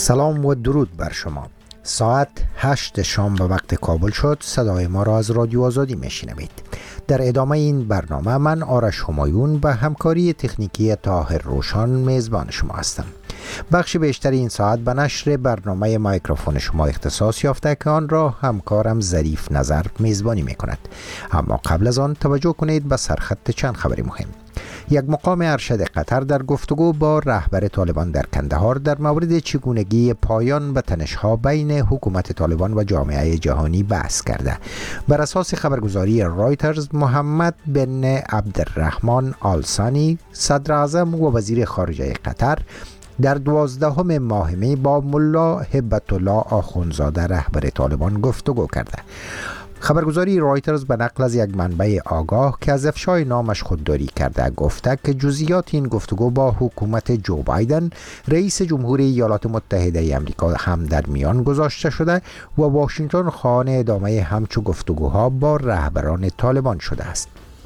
سلام و درود بر شما. ساعت 8 شام به وقت کابل شد. صدای ما را از رادیو آزادی میشنوید. در ادامه این برنامه من آرش همایون به همکاری تکنیکی طاهر روشان میزبان شما هستم. بخش بیشتر این ساعت به نشر برنامه مایکروفون شما اختصاص یافته که آن را همکارم ظریف نظر میزبانی میکند. اما قبل از آن توجه کنید به سرخط چند خبر مهم. یک مقام ارشد قطر در گفتگو با رهبر طالبان در کندهار در مورد چگونگی پایان به تنش‌ها بین حکومت طالبان و جامعه جهانی بحث کرده. بر اساس خبرگزاری رایترز، محمد بن عبدالرحمن آل ثانی، صدر اعظم و وزیر خارجه قطر، در 12 ماه می با ملا هبت الله آخونزاده رهبر طالبان گفتگو کرده. خبرگزاری رایترز به نقل از یک منبع آگاه که از افشای نامش خودداری کرده گفته که جزئیات این گفتگو با حکومت جو بایدن رئیس جمهوری ایالات متحده آمریکا هم در میان گذاشته شده و واشنگتن خواهان ادامه همچو گفتگوها با رهبران طالبان شده است.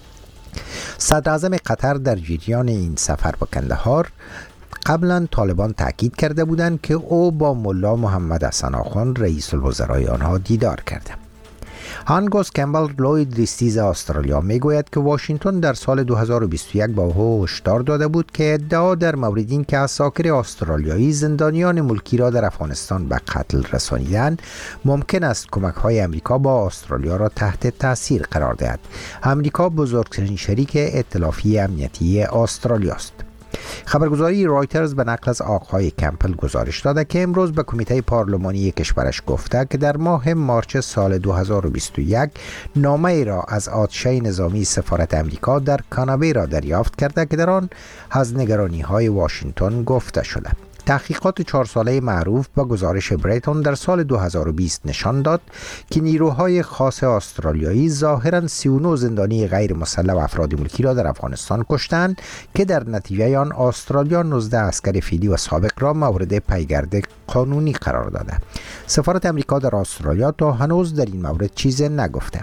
صدر اعظم قطر در جریان این سفر به کندهار قبلا طالبان تاکید کرده بودند که او با ملا محمد حسن آخوند رئیس الوزرای آنها دیدار کرده. هانگوس کمبل لوید ریستیز استرالیا میگوید که واشنگتن در سال 2021 با او هشدار داده بود که ادعا در مورد این که عساکر استرالیایی زندانیان ملکی را در افغانستان به قتل رسانیدند ممکن است کمک‌های امریکا با استرالیا را تحت تاثیر قرار دهد. امریکا بزرگترین شریک ائتلافی امنیتی استرالیا است. خبرگزاری رایترز به نقل از آقای کمپل گزارش داده که امروز به کمیته پارلمانی کشورش گفته که در ماه مارچ سال 2021 نامه ای را از آتشه نظامی سفارت امریکا در کانبرا را دریافت کرده که در آن از نگرانی‌های واشنگتن گفته شده. تحقیقات 4 ساله معروف با گزارش بریتون در سال 2020 نشان داد که نیروهای خاص استرالیایی ظاهراً 39 زندانی غیر مسلح و افراد ملکی را در افغانستان کشتند که در نتیجه آن استرالیا 19 عسکر فعلی و سابق را مورد پیگرد قانونی قرار داده. سفارت امریکا در استرالیا تا هنوز در این مورد چیزی نگفته.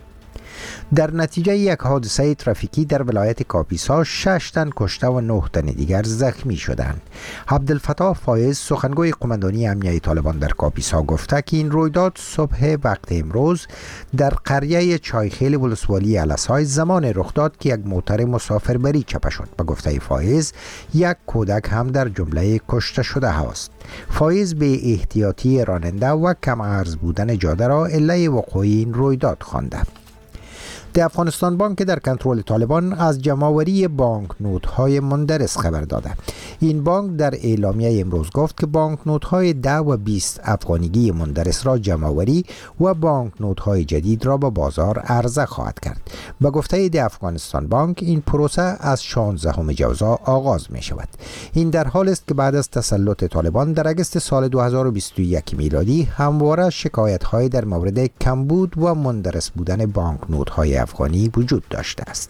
در نتیجه یک حادثه ترافیکی در ولایت کاپیسا 6 تن کشته و 9 تن دیگر زخمی شدند. عبدالفتاح فایز، سخنگوی قماندانی امنیتی طالبان در کاپیسا، گفته که این رویداد صبح وقت امروز در قریه چایخیل ولسوالی الاسای زمان رخ داد که یک موتر مسافربری چپه شد. به گفته فایز یک کودک هم در جمله کشته شده است. فایز به احتیاطی راننده و کم عرض بودن جاده را علت وقوع این رویداد خوانده. د افغانستان بانک در کنترل طالبان از جمع‌آوری بانک نوت‌های مندرس خبر داده. این بانک در اعلامیه امروز گفت که بانک نوت‌های 10 و 20 افغانیگی مندرس را جمع‌آوری و بانک نوت‌های جدید را به بازار عرضه خواهد کرد. به گفته د افغانستان بانک این پروسه از 16 جوزا آغاز می شود. این در حال است که بعد از تسلط طالبان در اگست سال 2021 میلادی همواره شکایت‌های در مورد کمبود و مندرس بودن بانک نوت‌های افغانی وجود داشته است.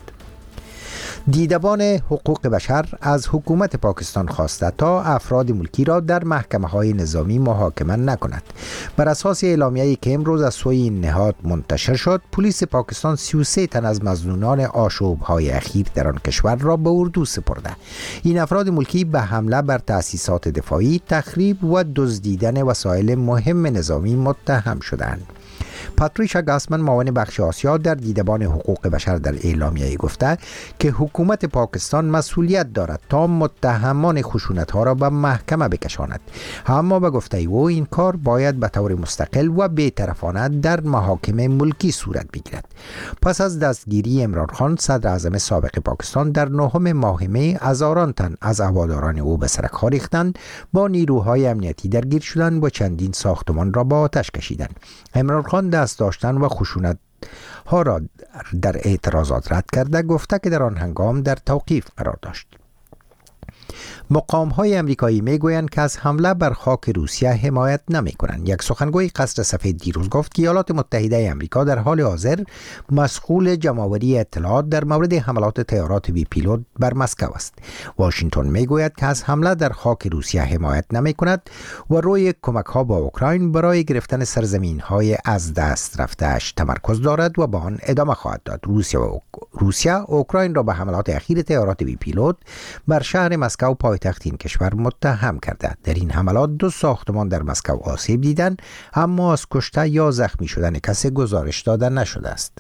دیدبان حقوق بشر از حکومت پاکستان خواسته تا افراد ملکی را در محکمه‌های نظامی محاکمه نکند. بر اساس اعلامیه‌ای که امروز از سوی این نهاد منتشر شد، پلیس پاکستان 33 تن از مظنونان آشوب‌های اخیر در آن کشور را به اردو سپرده. این افراد ملکی به حمله بر تأسیسات دفاعی، تخریب و دزدیدن وسایل مهم نظامی متهم شدند. پاتریشا گاسمن، معاون بخش آسیا در دیدبان حقوق بشر، در اعلامیه گفته که حکومت پاکستان مسئولیت دارد تا متهمان خشونت‌ها را به محکمه بکشاند، اما به گفته او این کار باید به طور مستقل و بی‌طرفانه در محاکم ملکی صورت بگیرد. پس از دستگیری عمران خان، صدر اعظم سابق پاکستان، در 9 ماه می هزاران تن از هواداران او به سرک ریختند، با نیروهای امنیتی درگیر شدند و چندین ساختمان را با آتش کشیدند. عمران خان دست داشتن و خشونت ها را در اعتراضات رد کرده، گفته که در آن هنگام در توقیف قرار داشت. مقام‌های امریکایی میگویند که از حمله بر خاک روسیه حمایت نمی‌کنند. یک سخنگوی قصر سفید دیروز گفت که ایالات متحده آمریکا در حال حاضر مسئول جمع‌آوری اطلاعات در مورد حملات طیارات بی پیلوت بر مسکو است. واشنگتن میگوید که از حمله در خاک روسیه حمایت نمی‌کند و روی کمک‌ها با اوکراین برای گرفتن سرزمین‌های از دست رفته‌اش تمرکز دارد و به آن ادامه خواهد داد. روسیه اوکراین را به حملات اخیر طیارات بی پیلوت بر شهر مسکو پایتخت این کشور متهم کرده. در این حملات 2 ساختمان در مسکو آسیب دیدند، اما از کشته یا زخمی شدن کسی گزارش داده نشده است.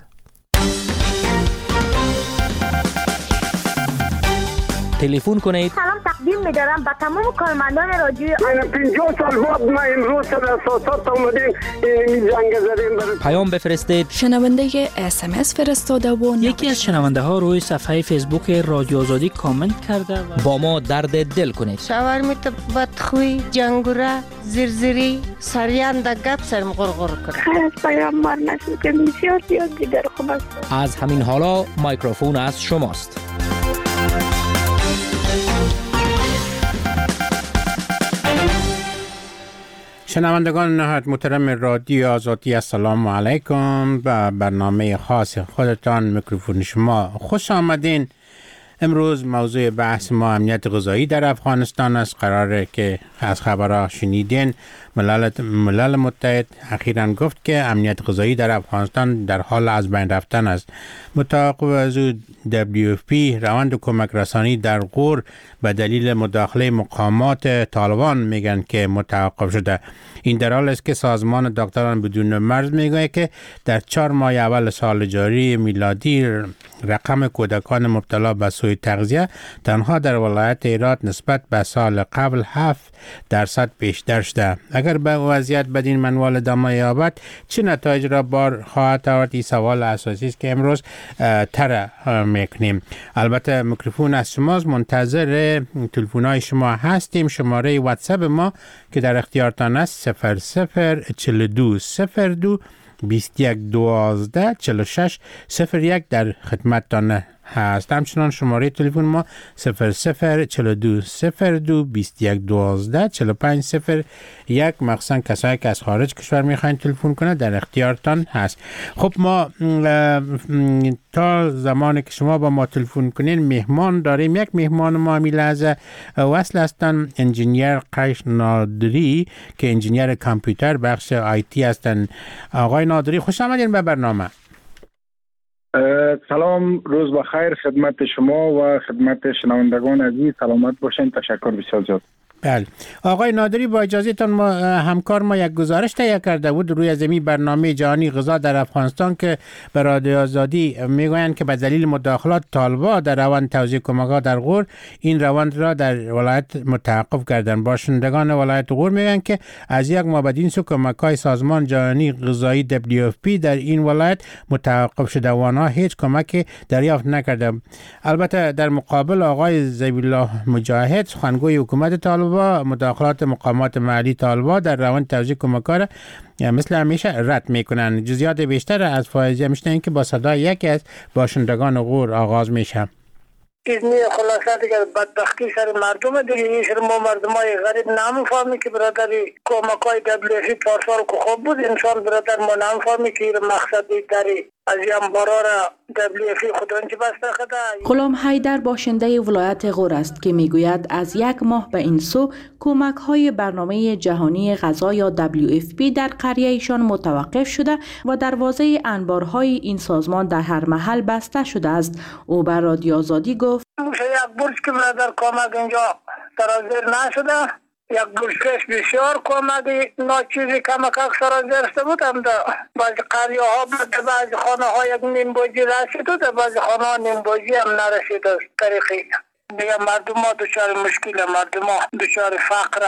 تلفن کنید. سلام تقدیم می‌دارم به تمام کارمندان رادیو. من 50 سال بعد ما امروز در اساسات اومدیم این جنگ زدیم. پیام بفرستید. شنونده SMS فرستاده و یکی از شنونده ها روی صفحه فیسبوک رادیو آزادی کامنت کرده و با ما درد دل کنید. شاورمیت بدخوی، جنگوره، زرزری، سریان در گپ سرم غرغر کنه. خیر از پیام مار نشد که بسیار دیگر خوب است. از همین حالا مایکروفون از شماست. شنوندگان نهایت محترم رادیو آزادی، السلام علیکم. به برنامه خاص خودتان میکروفون شما خوش آمدین. امروز موضوع بحث ما امنیت غذایی در افغانستان است. قراره که از خبرها شنیدین ملل متحد اخیراً گفت که امنیت غذایی در افغانستان در حال از بین رفتن است. متوقع از WFP روند کمک رسانی در غور به دلیل مداخله مقامات طالبان میگن که متوقف شده. این در حالی است که سازمان دکتران بدون مرز میگه که در 4 ماه اول سال جاری میلادی رقم کودکان مبتلا به سوء تغذیه تنها در ولایت هرات نسبت به سال قبل 7% بیشتر شده. اگر به وضعیت بدین منوال ادامه یابد چه نتایج را بار خواهد آورد؟ این سوال اساسی است که امروز طرح میکنیم. البته میکروفون از شماست، منتظر تلفن‌های شما هستیم. شماره واتساپ ما که در اختیارتان است 0042 02 21 12 46 01 در خدمتتان هست. همچنان شماره تلفن ما 0042 02 21 12 45 01. مخصوصا کسایی که از خارج کشور میخواین تلفن کنه در اختیارتان هست. خب ما تا زمانی که شما با ما تلفن کنین مهمان داریم. یک مهمان ما این لحظه وصل هستن، انجینیر قیس نادری که انجینیر کامپیوتر بخش آیتی هستن. آقای نادری خوش آمدین به برنامه. سلام، روز بخیر خدمت شما و خدمت شنوندگان عزیز. سلامت باشین. تشکر بسیار زیاد. بله آقای نادری، با اجازهتان ما همکار ما یک گزارش تهیه کرده بود روی زمین برنامه جهانی غذا در افغانستان که به رادیو آزادی میگویند که به دلیل مداخلات طالبان در روند توزیع کمک‌ها در غور این روند را در ولایت متوقف کردند. باشندگان ولایت غور میگن که از یک ماه بعد این سو کمک‌های سازمان جهانی غذایی WFP در این ولایت متوقف شده و آنها هیچ کمکی دریافت نکردند. البته در مقابل آقای ذبیح‌الله مجاهد سخنگوی حکومت طالبان مداخلات مقامات محلی طالبان در روند توزیع کمک‌ها را مثل همیشه رد میکنن. جزئیات بیشتر از فائزه میشنویم که با صدای یکی از باشندگان غور آغاز میشه. این خلاصه دیگه بدبختی سر مردم دیگه. این سر ما مردمای غریب نمیفهمی که برادری کمکای WFP پارسال که خوب بود، انسان برادر ما نمیفهمی که مقصدی داری از این بارا را WFP خودانچه بسته خدا. غلام حیدر باشنده ولایت غور است که میگوید از 1 ماه به این سو کمک های برنامه جهانی غذا یا WFP در قریه ایشان متوقف شده و دروازه انبارهای این سازمان در هر محل بسته شده است. او بر رادیو آزادی گفت یک برج که برادر کمک اینجا سرازیر نشده، یک برشکش بسیار کمکی ناچیزی کمک سرازیر شده بود. هم در بعضی قریه ها بود، در بعضی خانه ها یک نیم بوجی رسید و در بعضی خانه ها نیم بوجی هم نرسید. از طریقی دیگه مردم ها دچار مشکل، مردم ها دچار فقر.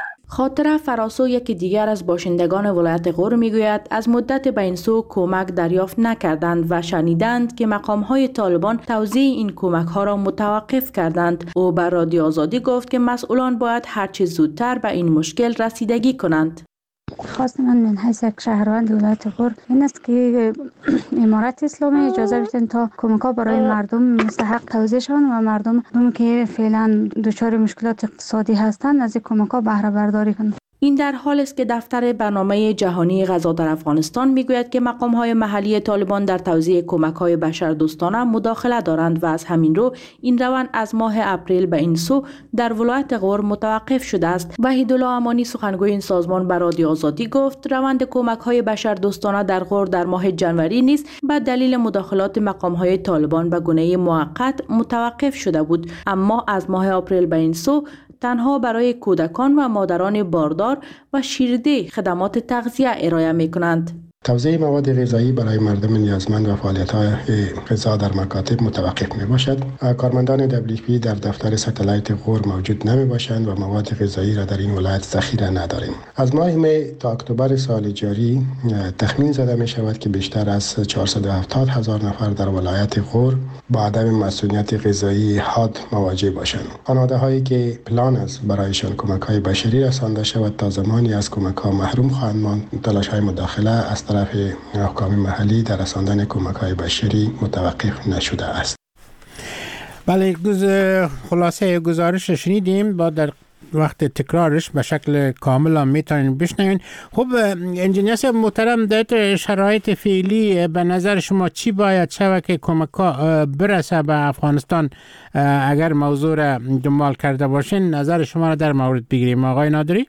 خاطره فراسو یکی دیگر از باشندگان ولایت غور میگوید از مدت به این سو کمک دریافت نکردند و شنیدند که مقام‌های طالبان توزیع این کمک‌ها را متوقف کردند. او بر رادیو آزادی گفت که مسئولان باید هرچه زودتر به این مشکل رسیدگی کنند. خواست من حیث یک شهروند ولایت غور این است که امارت اسلامی اجازه بدن تا کمک‌ها برای مردم مستحق توزیع شوند و مردم که فعلا دچار مشکلات اقتصادی هستند از کمک‌ها بهره برداری کنند. این در حال است که دفتر برنامه جهانی غذا در افغانستان میگوید که مقام‌های محلی طالبان در توزیع کمک‌های بشردوستانه مداخله دارند و از همین رو این روند از ماه اپریل به این سو در ولایت غور متوقف شده است. وحیدالله امانی سخنگوی این سازمان به رادیو آزادی گفت روند کمک‌های بشردوستانه در غور در ماه جنوری نیز به دلیل مداخلات مقام‌های طالبان به گونه موقت متوقف شده بود، اما از ماه اپریل به این سو تنها برای کودکان و مادران باردار و شیرده خدمات تغذیه ارائه می‌کنند. توزیع مواد غذایی برای مردم نیازمند و فعالیت‌های غذا در مکاتب متوقف می‌باشد. کارمندان WFP در دفتر ستلایت غور موجود نمی‌باشند و مواد غذایی را در این ولایت ذخیره نداریم. از ماه می تا اکتبر سال جاری تخمین زده می‌شود که بیشتر از 470,000 نفر در ولایت غور با عدم مسئولیت غذایی حاد مواجه باشند. خانواده‌هایی که پلان است برایشان کمک‌های بشری رسانده شود تا زمانی از کمک‌ها محروم خواهند ماند. تلاش‌های مداخله از طرف حکام محلی در رساندن کمک‌های بشری متوقف نشده است. بله، خلاصه گزارش شنیدیم، با در وقت تکرارش به شکل کامل هم میتونین بشنوین. خب انجینیر صاحب محترم، در شرایط فعلی به نظر شما چی باید شود که کمک‌ها برسه به افغانستان اگر موضوع را دنبال کرده باشین؟ نظر شما را در مورد بگیریم آقای نادری.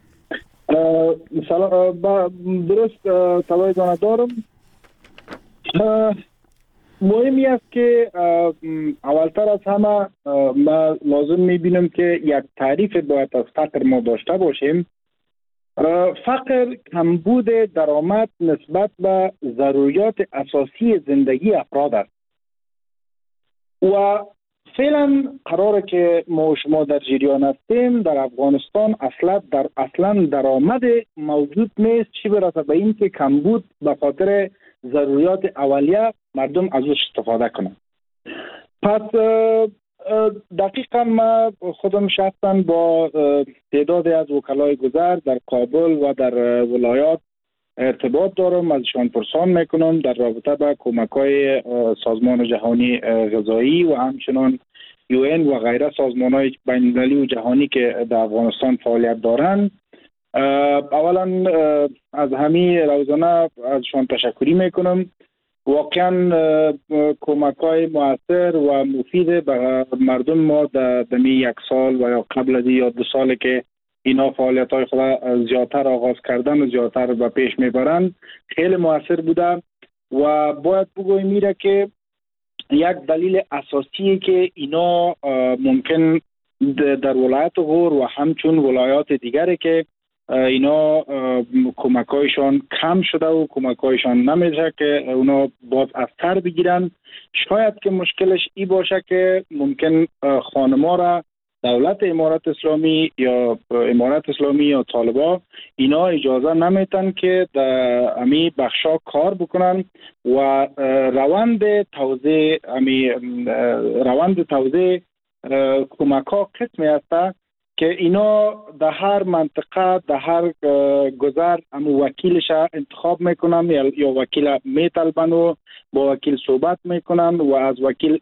درست توجه دارم. مهمی است که اولتر از همه ما لازم میبینم که یک تعریف باید از فقر ما داشته باشیم. فقر کمبود درآمد نسبت به ضروریات اساسی زندگی افراد است و فعلا قراره که ما شما در جریان هستیم. در افغانستان اصلا درآمد موجود نیست، چی برسه به این که کمبود به خاطر ضروریات اولیه مردم ازش استفاده کنند. پس دقیقا ما خودم شخصا با تعدادی از وکلای گذر در کابل و در ولایات ارتباط دارم، ازشان پرسان میکنم در رابطه با کمک‌های سازمان جهانی غذایی و همچنان UN و غیره سازمان‌های بین‌المللی و جهانی که در افغانستان فعالیت دارند. اولا از همین روزانه ازشان تشکری میکنم. واقعا کمک‌های مؤثر و مفید به مردم ما در یک سال و یا قبل از یا 2 سال که اینا فعالیت‌های خود زیادتر آغاز کردن و زیادتر به پیش میبرند خیلی مؤثر بوده و باید بگویم میره که یک دلیل اساسی که اینا ممکن در ولایت غور و همچون ولایات دیگری که اینا کمک‌هایشان کم شده و کمک‌هایشان نمیشه که اونا باز از سر بگیرن. شاید که مشکلش ای باشه که ممکن خانما را دولت امارت اسلامی یا طالبان اینا اجازه نمیتن که در امی بخشا کار بکنن و روند توزیع کمک ها قسمی هسته که اینا در هر منطقه در هر گذر وکیلش انتخاب میکنن یا وکیل میطلبن و با وکیل صحبت میکنن و از وکیل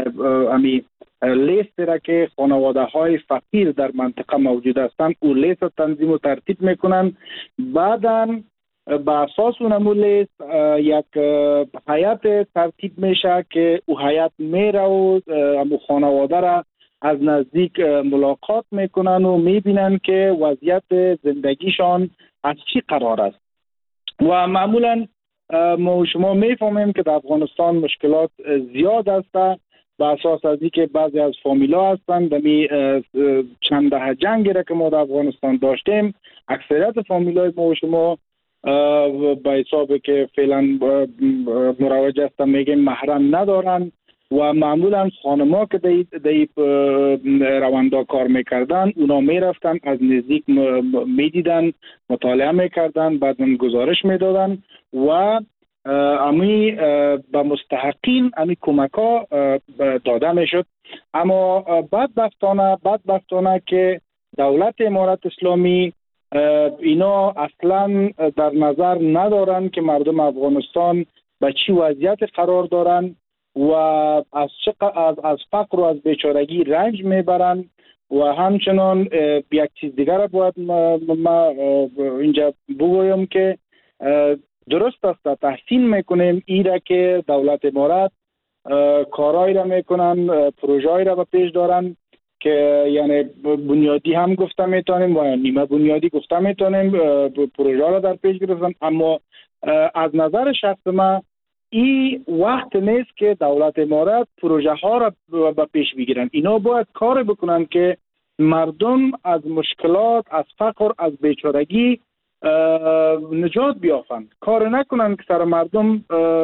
لیست را که خانواده های فقیر در منطقه موجود هستند او لیست تنظیم و ترتیب میکنن. بعداً با اساس اون لیست یک هیئت ترتیب میشه که او هیئت میره و خانواده را از نزدیک ملاقات میکنن و میبینن که وضعیت زندگیشان از چی قرار است و معمولا ما شما میفهمیم که در افغانستان مشکلات زیاد است با اساس از اینکه بعضی از فامیلا هستند دمی چند دهه جنگی را که ما در افغانستان داشتیم اکثریت فامیلای ما و شما با حسابی که فعلا مروج هستن میگیم محرم ندارن و معمولا خانما که در روندا کار میکردن اونا میرفتن از نزدیک میدیدن مطالعه میکردن بعدن گزارش میدادن و امی به مستحقین امی کمک ها داده میشد. اما بدبختانه که دولت امارت اسلامی اینا اصلا در نظر ندارن که مردم افغانستان به چی وضعیت قرار دارن و از فقر و از بیچارگی رنج میبرن و همچنان یک چیز دیگر باید ما اینجا بگویم که درست است تحسین میکنیم ایره که دولت امارات کارایی را میکنن، پروژه‌ای را به پیش دارن که یعنی بنیادی هم گفته میتونیم و نیمه بنیادی گفته میتونیم، پروژه را در پیش گرفتن. اما از نظر شخص ما این وقت نیست که دولت امارات پروژه ها را به پیش بگیرن. اینا باید کار بکنن که مردم از مشکلات، از فقر، از بیچارگی نجات بیافند. کار نکنن که سر مردم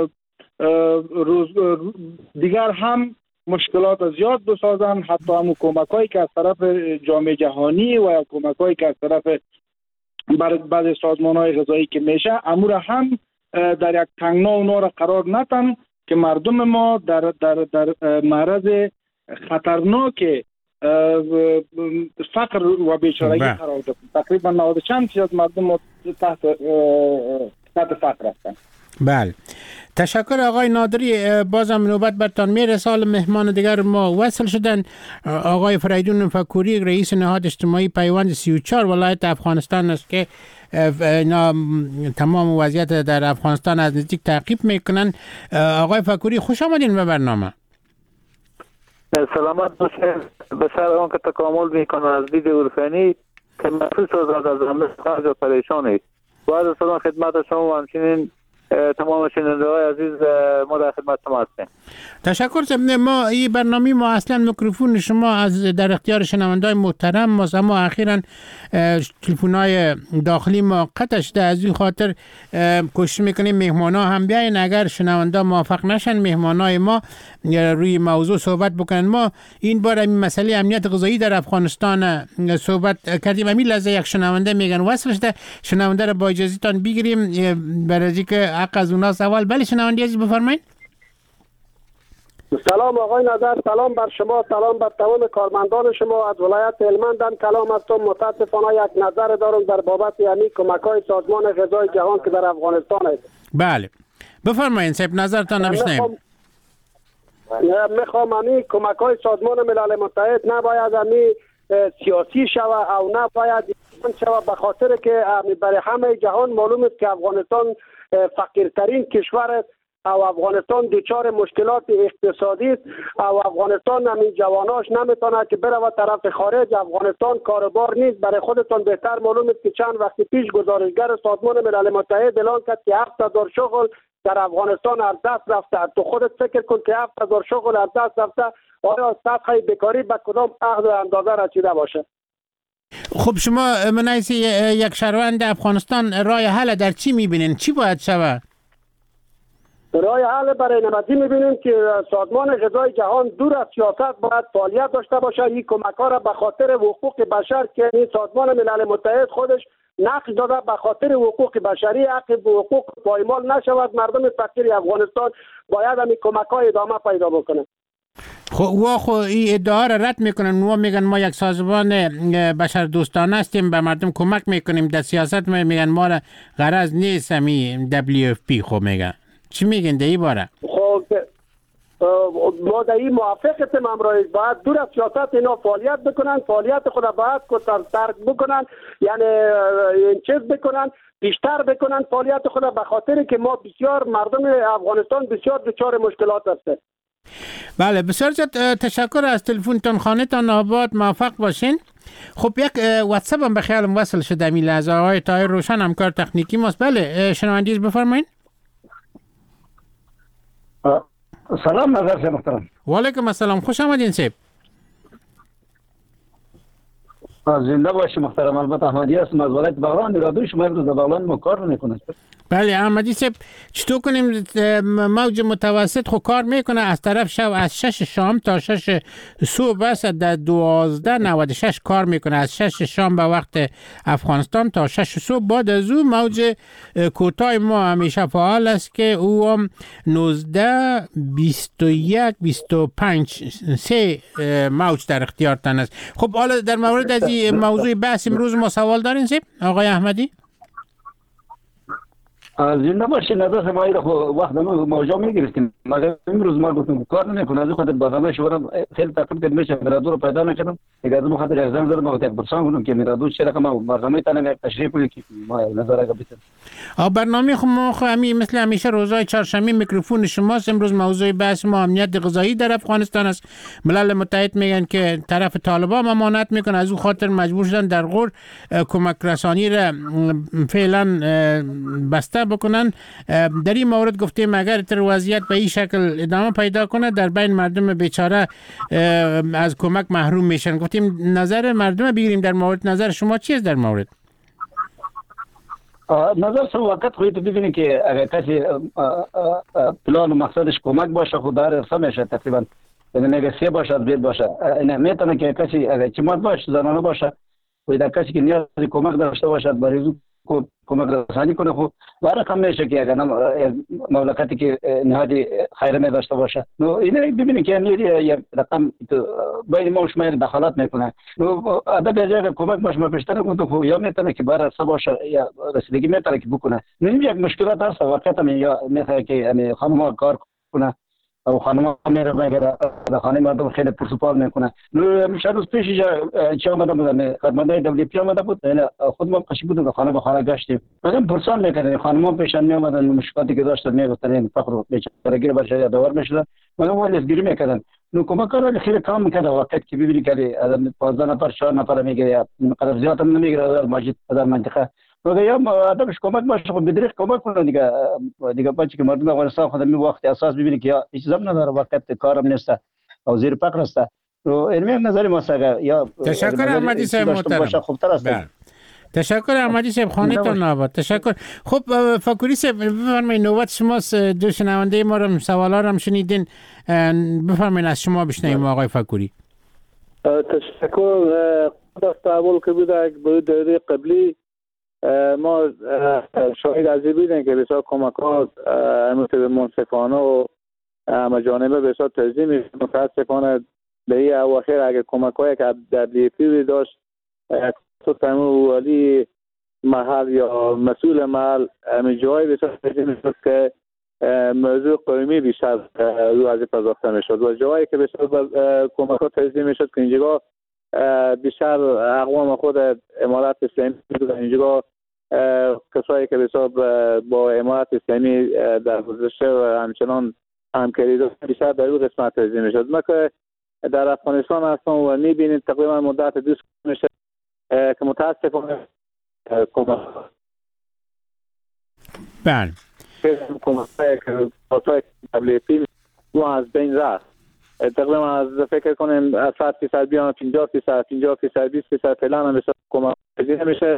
دیگر هم مشکلات زیاد بسازن. حتی هم کمکایی که از طرف جامعه جهانی و کمکایی که از طرف بعضی سازمان‌های غذایی که میشه امور هم در یک تنگنا و نار قرار نتن که مردم ما در معرض خطرناک فقر و بیچارگی قرار دادن. تقریبا 90% مردم ما تحت فقر هستند. بله، تشکر آقای نادری. بازم نوبت برتان میرسه. مهمان دیگر ما وصل شدن. آقای فریدون فکوری رئیس نهاد اجتماعی پیوند 34 ولایت افغانستان است که اینا تمام وضعیت در افغانستان از نزدیک تعقیب میکنن. آقای فکوری خوش آمدین به برنامه. سلامت باشه. بسر آن که تکامل میکنه از دید عرفانی که محسوس از همه خرج و پریشانی. باید از سلام خدمت شما و همچنین تمام شنونده های عزیز ما در خدمت شما هستیم. تشکر. ما این برنامه ما اصلا میکروفون شما از در اختیار شنونده های محترم ماست، اما اخیرا تلفن های داخلی ما قطع شده. از این خاطر کوشش میکنیم مهمان ها هم بیاین. اگر شنونده موافق نشن مهمان های ما روی موضوع صحبت بکنن. ما این بار این مسئله امنیت غذایی در افغانستان صحبت کردیم. همین لحظه یک شنونده میگن وصل شده. شنونده رو با اجازهتان بگیریم برای که حق از اونا سوال. بله شنونده عزیز بفرمایید. سلام آقای نظر، سلام بر شما، سلام بر تمام کارمندان شما از ولایت هلمند. کلام هستم. متاسفانه یک نظر دارم در بابت یعنی کمک‌های سازمان غذای جهان که در افغانستان است. بله بفرمایید صاحب، نظرتان نمی‌شنویم. میخوام این کمک‌های سازمان ملل متحد نباید سیاسی شود او نباید شود، به خاطر که برای همه جهان معلوم است که افغانستان فقیرترین کشور است او افغانستان دچار مشکلات اقتصادی است او افغانستان همین جواناش نمیتونه که بره طرف خارج. افغانستان کاروبار نیست. برای خودتون بهتر معلوم است که چند وقت پیش گزارشگر سازمان ملل متحد اعلان کرد که 7000 شغل در افغانستان از دست رفته. تو خودت فکر کن که 7000 شغل از دست رفته، آیا سطح بیکاری به کدام عهد و اندازه رسیده باشه؟ خب شما منایس یک شهروند افغانستان راه حل در چی میبینین؟ چی باید شود؟ راه حل برای نمازی میبینیم که سازمان غذای جهان دور از سیاست باید فعالیت داشته باشه. این کمک‌ها را به خاطر حقوق بشر که این سازمان ملل متحد خودش نقش داده، به خاطر حقوق بشری حق به حقوق پایمال نشود. مردم فقیر افغانستان باید همین کمک‌ها ادامه پیدا بکنه. خب این ادعا را رد میکنن و میگن ما یک سازمان بشر دوستانه هستیم، به مردم کمک میکنیم. در سیاست میگن ما را غرض نیست همین WFP. خب میگن چی میگن در این باره؟ خب ما در این موافقتیم. امروز باید دور از سیاست اینا فعالیت بکنن، فعالیت خود باید ترک بکنن، یعنی این چیز بکنن، بیشتر بکنن فعالیت خود، به خاطر که ما بسیار مردم افغانستان بسیار دچار مشکلات هستند. بله بسیار زیاد تشکر از تلفنتون. خانه‌تان آباد، موفق باشین. خب یک واتساپ هم به خیالم وصل شده می لحظه. آقای طاهر روشن همکار تکنیکی ماست. بله شنوندگی بفرمایید. سلام نظر محترم. و علیکم السلام، خوش آمدین صاحب. زنده باشی محترم. البته احمدی هستم از ولایت بغلان. رادیو شما امروز در بغلان ما کار میکنه. بله احمدی صاحب، چطور کنیم موج متوسط خب کار میکنه از طرف شب از 6 شام تا 6 صبح است، در 1296 کار میکنه از 6 شام به وقت افغانستان تا 6 صبح. بعد از او موج کوتاه ما همیشه فعال است که او هم 19 21 25 3 موج در اختیارتان است. خب حالا در مورد از این موضوع بحث امروز ما سوال دارین صاحب آقای احمدی؟ زنده باشی. نظر ما ایره وقت موضوع میگرفتیم، مگر امروز ما گفتم کار نمیکنه، از خاطر برنامه شورا خیلی تقریبا میشه مرادو رو پیدا نکردم. دیگه از خاطر اعزام دارم وقت پرسان کنم که مرادو چه رقم برنامه تنه تشریف کنید که ما نظر اگه بتیم. برنامه ما همین مثل همیشه روزهای چهارشنبه میکروفون شماست. امروز موضوع بحث ما امنیت غذایی در افغانستان است. ملل متحد میگن که طرف طالبان ممانعت میکنه، از اون خاطر مجبور شدن در غور کمک رسانی را فعلا بسته بکنن. در این مورد گفتیم اگر تر وضعیت به این شکل ادامه پیدا کنه در بین مردم بیچاره از کمک محروم میشن. گفتیم نظر مردم بگیریم در مورد. نظر شما چیست در مورد؟ نظر شما وقت خودت ببینید که اگر کسی پلان و مقصدش کمک باشه خود داره ارسا میشه تقریبا، یعنی نگسیه باشه از بید باشه. اینه میتونه که کسی اگر چمات باشه زنانه باشه و در کسی که نیاز کمک داشته باشد برای کمک رسانی کنه خب برای کم میشه که اگر مملکتی که نهادی خیره می داشته باشه. نو اینه ببینید که یک رقم بین ما و شما دخالت میکنه. نو ادب جای کمک باشه ما بیشتر کنه خب یا میتونه که برای سا باشه یا رسیدگی میتونه که بکنه. نو یک مشکلات هست واقعا یا میتونه که یعنی خانم کار کنه او خانم میره میگه در خانه مردم خیلی پرسپال میکنه. نو روز پیش چه آمده بودن خدمتای دبلیو پی آمده بود، یعنی خود ما قشی بودیم خانه به خانه گشتیم بعدم پرسان میکردن خانم پیشان می اومدن مشکلاتی که داشتن میگفتن این فقر بیچارگی برای داور میشدن مگه ولی گیری میکردن. نو کمکار خیلی کام میکرد وقت که ببینی که 15 نفر 4 نفر میگیره قدر زیاد هم نمیگیره در مسجد در منطقه. مگه یا آدمش کمک باشه خب بدریخ کمک کنه دیگه بچه که مردم افغانستان خود می وقت اساس ببینی که یا هیچ زم نداره وقت کارم نیست او زیر فقر است. رو این نظر ما سگه یا تشکر احمدی صاحب محترم. خوبتر است. تشکر احمدی صاحب، خانه‌تان آباد. تشکر. خب فکوری صاحب بفرمایید نوبت شماست. دو شنونده ما رو سوالا رو شنیدین، بفرمایید از شما بشنویم آقای فکوری. تشکر. قبول که بوده به دوره قبلی ما شاهد از این بودیم که بسیار کمکات مثل منصفانه و مجانبه بسیار تنظیم میشه. متاسفانه به این اواخر اگر کمکایی که در لیپی داشت تو تمام والی محل یا مسئول محل جایی بسیار تنظیم میشد که موضوع قومی بیشتر رو از پرداخته میشد و جایی که بسیار کمکات تنظیم میشد که اینجا بیشتر اقوام خود امارات اسلامی بود. اینجا کسایی که بسیار با امارات اسلامی در گذشته و همچنان همکاری داشتن بیشتر در اون قسمت تنظیم میشد. ما که در افغانستان هستم و میبینید تقریبا مدت 2 سال میشه که متاسفانه بله کمک‌های که WFP و از بین رفت. تقریبا از فکر کنیم از 100% بیان 50% 20% فعلا هم بسیار کمک نمیشه.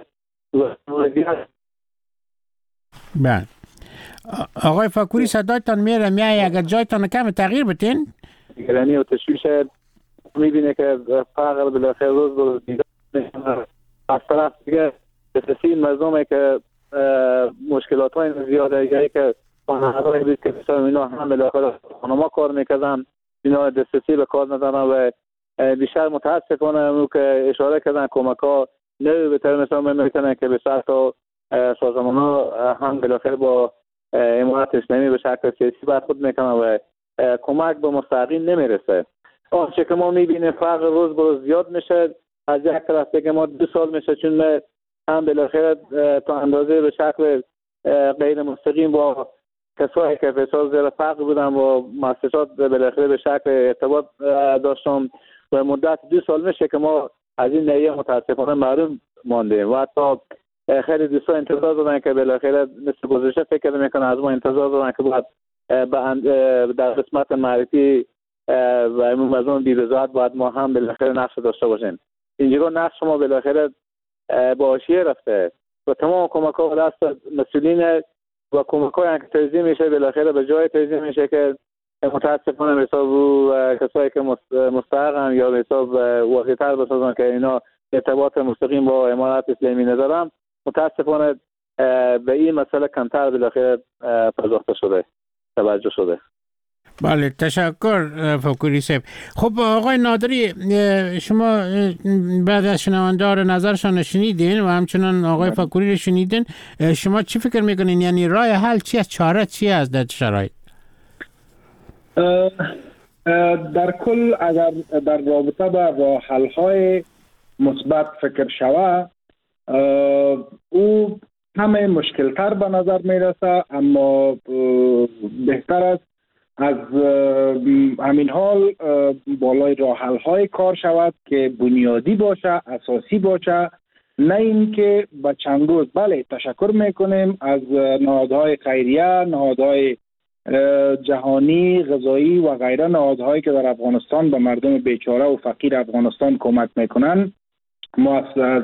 بله آقای فکوری صدایتان میره میای اگر جایتان کم تغییر بتین گرانی و تشویش میبینه که فقر بالاخره روز از طرف دیگه بسیار مردمه که مشکلات های زیاده یعنی که خانه‌های بود که بسیار اینا هم بالاخره خانما کار میکردن اینا دسترسی به کار ندارن و بیشتر متاسفانه اونو که اشاره کردن کمک ها نه به طور مثلا میکنن که به تا سازمان ها هم بالاخره با امارات اسلامی به شکل سیاسی برخورد میکنن و کمک به مستحقین نمیرسه. آنچه که ما میبینیم فقر روز به روز زیاد میشه. از یک طرف دیگه ما 2 سال میشه چون هم بالاخره تا اندازه به شکل غیر مستقیم با کسایی که بسیار زیر فقر بودن و مؤسسات بالاخره به شکل ارتباط داشتم و مدت 2 سال میشه که ما از این نهیه متاسفانه محروم ماندیم و حتی خیلی دوستان انتظار دارن که بالاخره مثل گذشته فکر میکنن از ما انتظار دارن که باید در قسمت معرفی و از اون بی‌رضایت باید ما هم بالاخره نقش داشته باشیم. اینجا نقش ما بالاخره با حاشیه رفته و تمام کمک‌ها دست مسئولین و کمک‌های که تنظیم میشه بالاخره به جای تنظیم میشه که متاسفانه حساب رو کسایی که مستحقن یا حساب واقع‌تر بسازن که اینا ارتباط مستقیم با امارات اسلامی ندارن. متاسفانه به این مسئله کمتر بالاخره پرداخته شده توجه شده. بله تشکر فکوری صاحب. خب آقای نادری، شما بعد از شنوندار نظرشان شنیدین و همچنان آقای فکوری رو شنیدین، شما چی فکر میکنین؟ یعنی راه حل چی است؟ چاره چی است در شرایط؟ در کل اگر در رابطه با راه حل های مثبت فکر شود، او همه مشکل تر به نظر میرسه، اما بهتر است از همین حال بالای راه حل های کار شود که بنیادی باشه، اساسی باشه، نه اینکه با چند روز. بله تشکر میکنیم از نهادهای خیریه، نهادهای جهانی غذایی و غیره، نهادهایی که در افغانستان به مردم بیچاره و فقیر افغانستان کمک میکنن. ما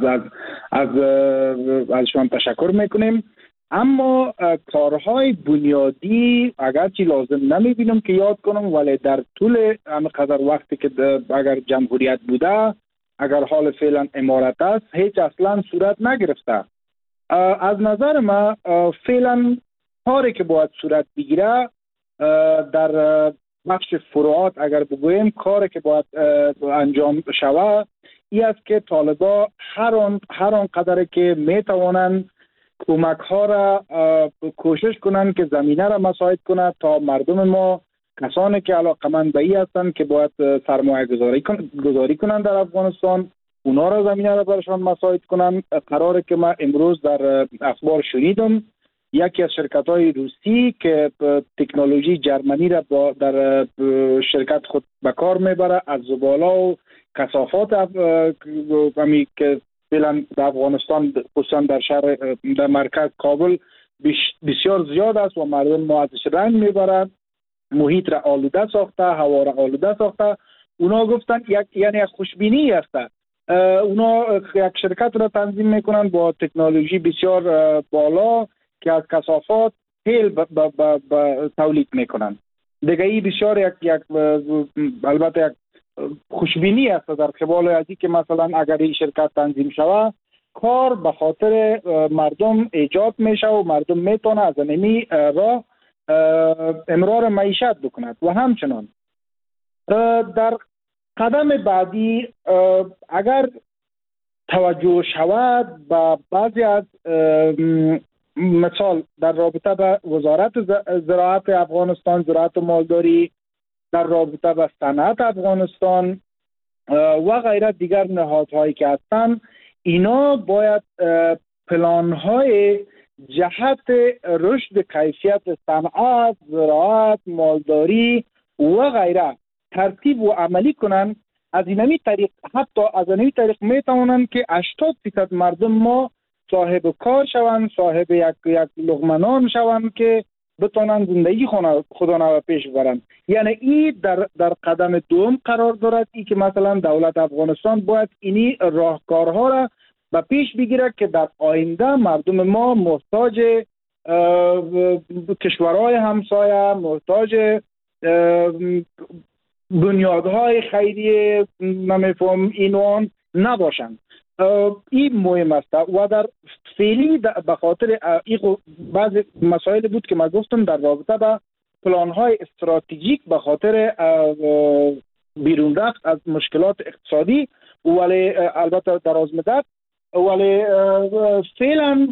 ازشان تشکر میکنیم، اما کارهای بنیادی اگرچه لازم نمیبینم که یاد کنم، ولی در طول همینقدر وقتی که اگر جمهوریت بوده، اگر حال فعلا امارت است، هیچ اصلا صورت نگرفته. از نظر ما فعلا کاری که باید صورت بگیره در بخش فروعات اگر بگویم، کاری که باید انجام شود این است که طالبا هر آن قدر که میتوانند کمک ها را کوشش کنند که زمینه را مساعد کنند تا مردم ما، کسانی که علاقمند به این هستند که باید سرمایه گذاری کنند در افغانستان، اونا را زمینه را برشان مساعد کنند. قراره که ما امروز در اخبار شنیدم یکی از شرکت های روسی که تکنولوژی جرمنی را در شرکت خود به کار میبره، از زباله و کثافات که فعلا در افغانستان خصوصا در شهر در مرکز کابل بسیار زیاد است و مردم ما ازش رنج میبرند، محیط را آلوده ساخته، هوا را آلوده ساخته. اونا گفتن یعنی خوشبینی است. اونا یک شرکت را تنظیم میکنن با تکنولوژی بسیار بالا که از کثافات تیل تولید میکنن. دیگه ای بسیار یک البته یک خوشبینی است در قبال ازی که مثلا اگر این شرکت تنظیم شود، کار به خاطر مردم ایجاد میشه و مردم میتونه از نمی راه امرار معیشت بکند. و همچنان در قدم بعدی اگر توجه شود به بعضی از مثال در رابطه با وزارت زراعت افغانستان، زراعت و مالداری، در رابطه با صنعت افغانستان و غیره دیگر نهادهایی که هستند، اینا باید پلان‌های جهت رشد کیفیت صنعت، زراعت، مالداری و غیره ترتیب و عملی کنند. از اینمی طریق حتی از اینمی طریق میتوانند که 80% مردم ما صاحب کار شوند، صاحب یک لقمه شوند که بتونن زندگی خودشان را پیش برند. یعنی این در قدم دوم قرار دارد، این که مثلا دولت افغانستان باید اینی راهکارها را به پیش بگیرد که در آینده مردم ما محتاج کشورهای همسایه، محتاج بنیادهای خیریه نمیفهم اینوان نباشند. این مهم است و در فعلی به خاطر بعض مسائل بود که ما گفتم در رابطه با پلان‌های استراتژیک به خاطر بیرون رفت از مشکلات اقتصادی، ولی البته دراز مدت، ولی فعلا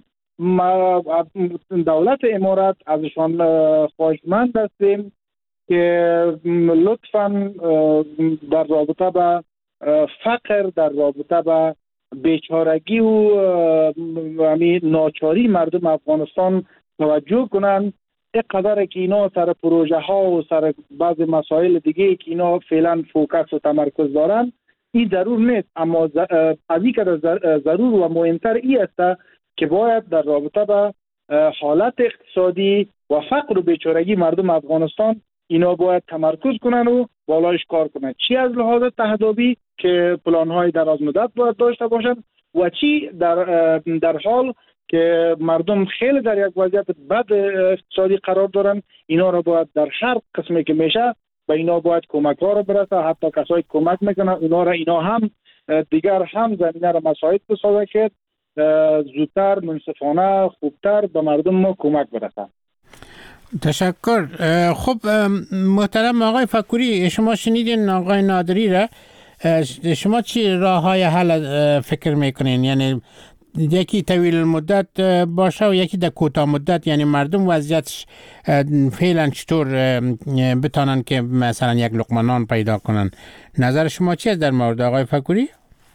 دولت امارات ازشان خواهشمند هستیم که لطفاً در رابطه با فقر، در رابطه با بیچارگی و ناچاری مردم افغانستان توجه کنند. اینقدر که اینا سر پروژه ها و سر بعض مسائل دیگه که اینا فعلا فوکس و تمرکز دارن، این ضرور نیست، اما از این که ضرور و مهمتر این است که باید در رابطه با حالت اقتصادی و فقر و بیچارگی مردم افغانستان اینا باید تمرکز کنن و بالایش کار کنن، چی از لحاظ تهدابی که پلان‌های دراز مدت باید داشته باشند و چی در حال که مردم خیلی در یک وضعیت بد اقتصادی قرار دارن، اینا را باید در هر قسمی که میشه به اینا باید کمک ها را برسه. حتی کسایی کمک میکنن اینا هم دیگر هم زمینه را مساعد بسازه که زودتر، منصفانه، خوبتر به مردم ما کمک برسه. تشکر. خب محترم آقای فکوری، شما شنیدین آقای نادری را. شما چی راه های حل فکر میکنین؟ یعنی یکی طویل المدت باشه و یکی در کوتاه مدت، یعنی مردم وضعیتش فعلا چطور بتانن که مثلا یک لقمه نان پیدا کنن؟ نظر شما چی است در مورد آقای فکوری؟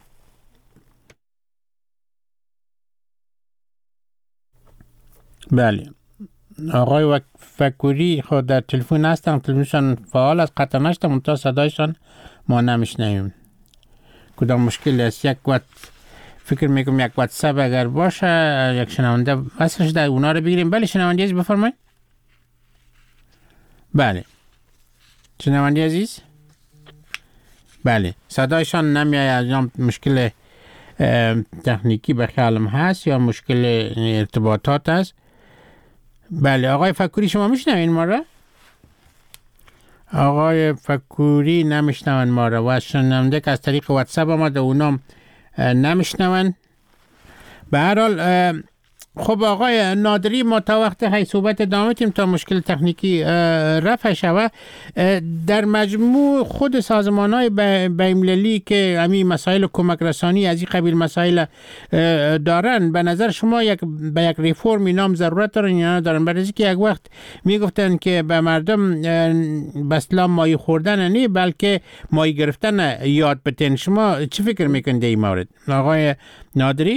بله، آقای فکوری خود در تلفن هستن، تلفنشان فعال است، قطع نشده، منتها صدایشان ما نمیشنویم. کدام مشکل است؟ یک وقت فکر میکنم یک واتساپ اگر باشه یک شنونده وصلش در اونا رو بگیریم. بله شنونده عزیز بفرمایید. بله شنونده عزیز، بله صدایشان نمیاد، یا مشکل تکنیکی به خیالم هست یا مشکل ارتباطات است. بله آقای فکوری شما میشنوین ما را؟ آقای فکوری نمیشنون ما را و شنونده که از طریق واتساپ آمده اونام نمیشنون. به هر حال خب آقای نادری، ما تا وقت های صحبت ادامه تیم تا مشکل تکنیکی رفع شود. در مجموع خود سازمان های بین‌المللی که همین مسائل کمک رسانی از این قبیل مسائل دارن، به نظر شما به یک ریفورم اینام ضرورت دارن یا ندارن؟ برای اینکه یک وقت میگفتن که به مردم به اسلام ماهی خوردن نه بلکه ماهی گرفتن یاد بتین. شما چی فکر میکنید در این مورد آقای نادری؟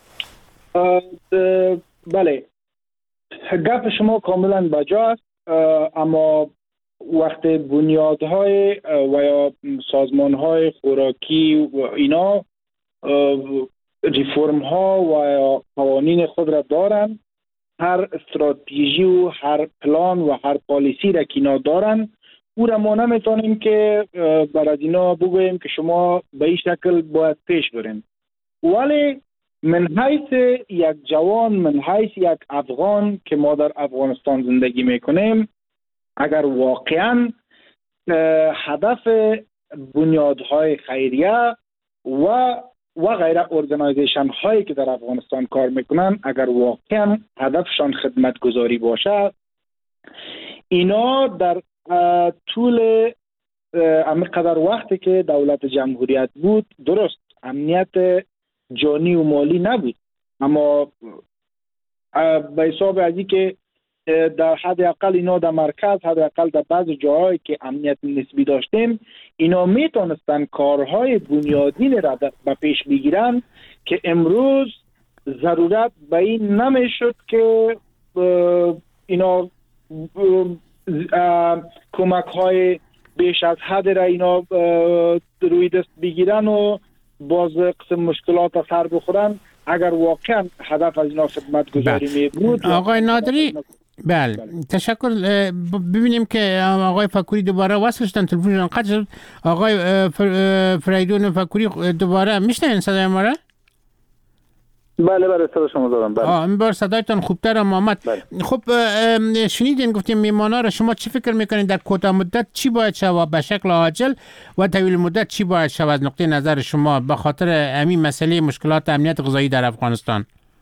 بله، گپ شما کاملا بجاست، اما وقت بنیادهای و یا سازمانهای خوراکی و اینا ریفورم ها و یا قوانین خود را دارن، هر استراتژی و هر پلان و هر پالیسی را که اینا دارن، او را ما نمیتونیم که برای اینا بگوییم که شما به این شکل باید پیش برین. ولی من حیث یک جوان، من حیث یک افغان که ما در افغانستان زندگی میکنیم، اگر واقعا هدف بنیادهای خیریه و غیره ارگانایزیشن هایی که در افغانستان کار میکنن، اگر واقعا هدفشان خدمتگزاری باشه، اینا در طول همینقدر وقتی که دولت جمهوریت بود، درست امنیت جانی و مالی نبود، اما به حساب ازی که در حد اقل اینا در مرکز، حد اقل در بعض جاهایی که امنیت نسبی داشتیم، اینا میتونستن کارهای بنیادین را به پیش بگیرن که امروز ضرورت به این نمیشد که اینا کمک های بیش از حد را اینا روی دست بگیرن و باز قسم مشکلات سر بخورن اگر واقعا هدف از اینا خدمت گذاری می بود. آقای نادری، بله تشکر. ببینیم که آقای فکوری دوباره وصل شدن، تلفنشون قطع شد. آقای فریدون فکوری دوباره میشنین صدای ما را؟ بله بله صدا شما دارم. بله این بار صدایتان خوبتر هم آمد. بله. خب شنیدین گفتیم میمانا را، شما چی فکر میکنین در کوتاه مدت چی باید شود به شکل عاجل و طویل مدت چی باید شود از نقطه نظر شما به خاطر همین مسئله مشکلات امنیت غذایی در افغانستان؟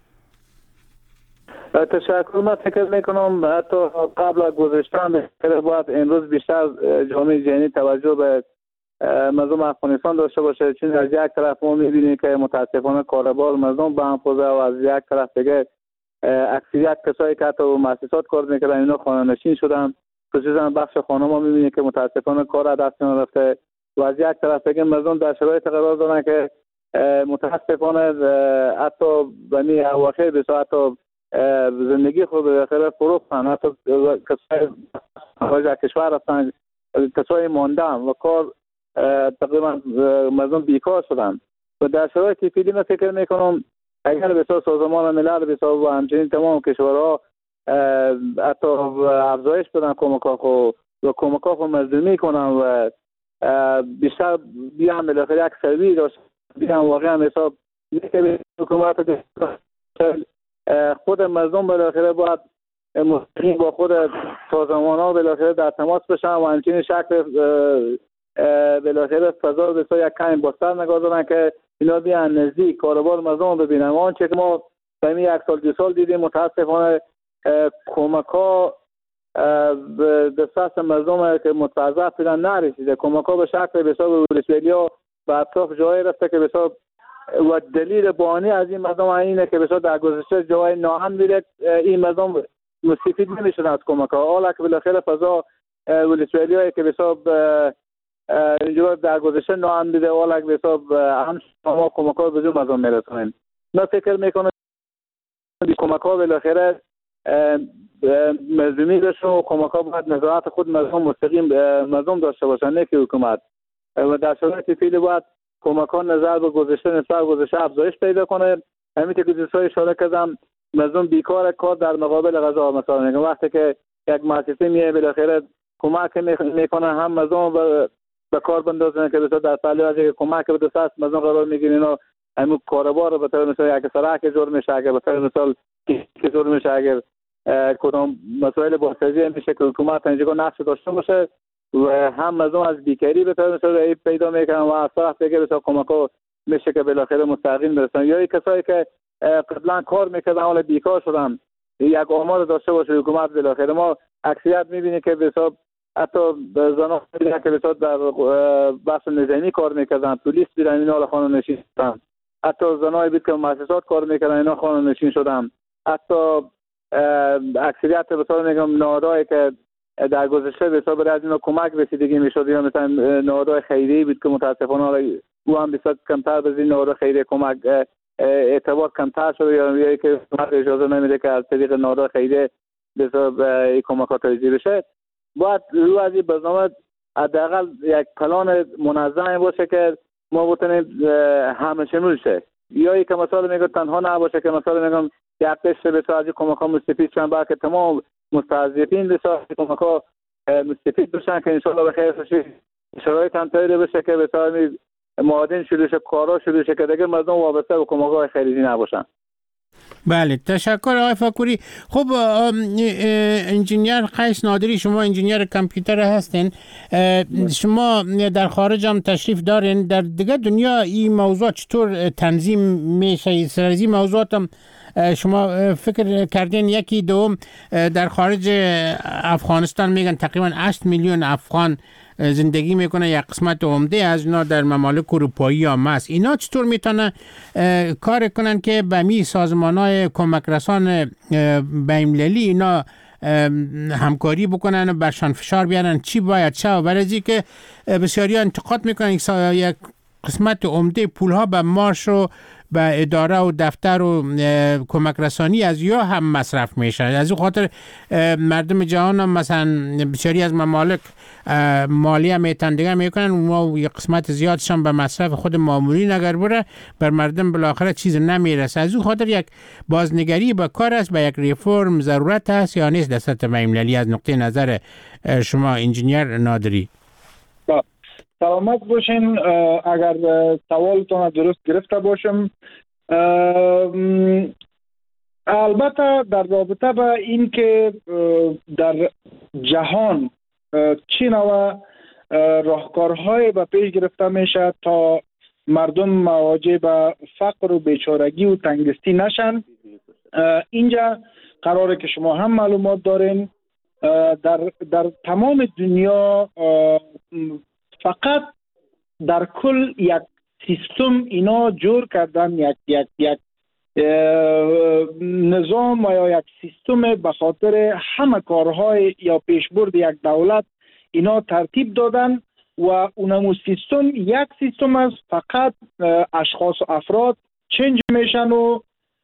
تشکر. من فکر میکنم حتی قبل از گذشتن باید امروز بیشتر جامعه جهانی توجه به مردم افغانستان داشته باشه، چون از یک طرف ما میبینیم که متاسفانه کاربار مردم به هم خوزه و از یک طرف دیگه اکثریت کسایی که حتی مؤسسات کار میکردن اینا خانه نشین شدن، خصوصا بخش خانم ها میبینیم که متاسفانه کار از دست رفته و از یک طرف دیگه مردم در شرایط قرار دارن که متاسفانه حتی بنی اواخر بسا حتی زندگی خود بالاخره فروختن، حتی کسای خارج از کشور رفتن، کسای ماندن و کار تقریبا مردم بیکار شدن و در شرایطی که من فکر میکنم اگر بسیار سازمان ملل بسیار و همچنین تمام کشورها حتی افزایش بدن کمک‌ها خو مردمی کنن و بیشتر بیان بالاخره یک سروی داشت بیان واقعا حساب که حکومت خود مردم بالاخره باید مستقیم با خود سازمان‌ها بالاخره در تماس بشن و همچنین شکل بالاخره فضا بسیار یک کمی بازتر نگاه دارن که اینا بیان نزدیک کاروبار مردم ببینن. آنچه که ما همین یک سال دو سال دیدیم متاسفانه کمک‌ها به دسترس مردم که متوظف بودن نرسیده. کمک ها به شکل به حساب ولسوالی‌ها به اطراف جای رفته که به حساب و دلیل بانی از این مردم اینه که به حساب در گذشته جای ناامن بوده، این مردم مستفید نمیشدن از کمک ها. حالا که بالاخره فضا ولسوالی‌ها که به حساب اینجا در گذشته ناامن بوده، حالا که به حساب هم شما کمک ها به زور مردم میرسونین. من فکر میکنم کمک ها بالاخره مردمی داشته و کمک ها باید نظارت خود مردم مستقیم مردم داشته باشن، نه که حکومت. و در شرایط فعلی باید کمک ها نظر به گذشته نسبت گذشته افزایش پیدا کنه. همین که دوستای اشاره کردم مردم بیکار کار در مقابل غذا، مثلا وقتی که یک مؤسسه میه بالاخره کمک میکنه هم مردم به کار بندازن که بسیار در پهلو از کمک به دست مردم قرار میگیرین و همون کاروبار رو به طور مثال یک سرک جور میشه، اگر به طور مثال که جور میشه، اگر کدام مسائل بازسازی میشه که حکومت اینجا نقش داشته باشه و هم مردم از بیکاری به طور مثال پیدا میکنن و از طرف دیگه بسیار کمک ها میشه که بالاخره مستقیم برسن. یا کسایی که قبلا کار میکردن حالا بیکار شدن یک آمار داشته باشه حکومت. بالاخره ما اکثریت میبینیم که بسیار حتی زنان که بسیار در بحث نظامی کار میکردن، پلیس بیرن اینا خانه نشین شدن، حتی زنایی بود که مؤسسات کار میکردن اینا خانه نشین شدن، حتی اکثریت بسیار میگم نهادهایی که در گذشته بسیار برای از اینا کمک رسیدگی میشد، یا مثلا نهادهای خیریه بود که متاسفانه او هم بسیار کمتر به این نهادهای خیریه کمک اعتبار کمتر شده، یا که حکومت اجازه نمیده که از طریق نهادهای خیریه بسیار کمکات توزیع بشه. باید رو از این برنامه حداقل یک پلان منظم باشه که ما بتونیم همه شمول شه. یا که مثلا میگم تنها نباشه که مثلا میگم یک قشر بسیار از کمک ها مستفید شن، بلکه تمام مستضعفین بسیار کمک ها مستفید بشن که انشالله به خیر بشه، شرایط هم طوری بشه که بسیار معادن شروع شه، کارا شروع شه که دیگه مردم وابسته به کمک های خیریزی نباشن. بله، تشکر آقای فکوری. خب انجینیر قیس نادری، شما انجینیر کامپیوتر هستین، شما در خارج هم تشریف دارین. در دیگه دنیا این موضوع چطور تنظیم میشه؟ سر از این موضوعات هم شما فکر کردین؟ یکی دوم در خارج افغانستان میگن تقریبا 8 میلیون افغان زندگی میکنه، یک قسمت عمده از اینا در ممالک اروپایی هم است. اینا چطور میتونن کار کنن که به می سازمان‌های کمک رسان بین‌المللی اینا همکاری بکنن و برشان فشار بیارن چی باید شود؟ برای که بسیاری انتقاد میکنن یک قسمت عمده پولها به مارش و به اداره و دفتر و کمک رسانی از یا هم مصرف میشه. از این خاطر مردم جهان هم مثلا بسیاری از ممالک مالیه میتندگه میکنن و یک قسمت زیادشان به مصرف خود معمولی نگر بره، بر مردم بالاخره چیز نمیرسه. از این خاطر یک بازنگری به کار است، به یک ریفرم ضرورت هست یا نیست در سطح بین‌المللی؟ از نقطه نظر شما انجینیر نادری. سلامت باشین. اگر سوالتون درست گرفته باشم، البته در رابطه با این که در جهان چی نوع راهکارهای به پیش گرفته میشه تا مردم مواجه به فقر و بیچارگی و تنگدستی نشن، اینجا قراره که شما هم معلومات دارین در تمام دنیا فقط در کل یک سیستم اینا جور کردن، یک نظام یا یک سیستم به خاطر همه کارهای یا پیشبرد یک دولت اینا ترتیب دادن و اونمو سیستم یک سیستم است، فقط اشخاص و افراد چنج میشن و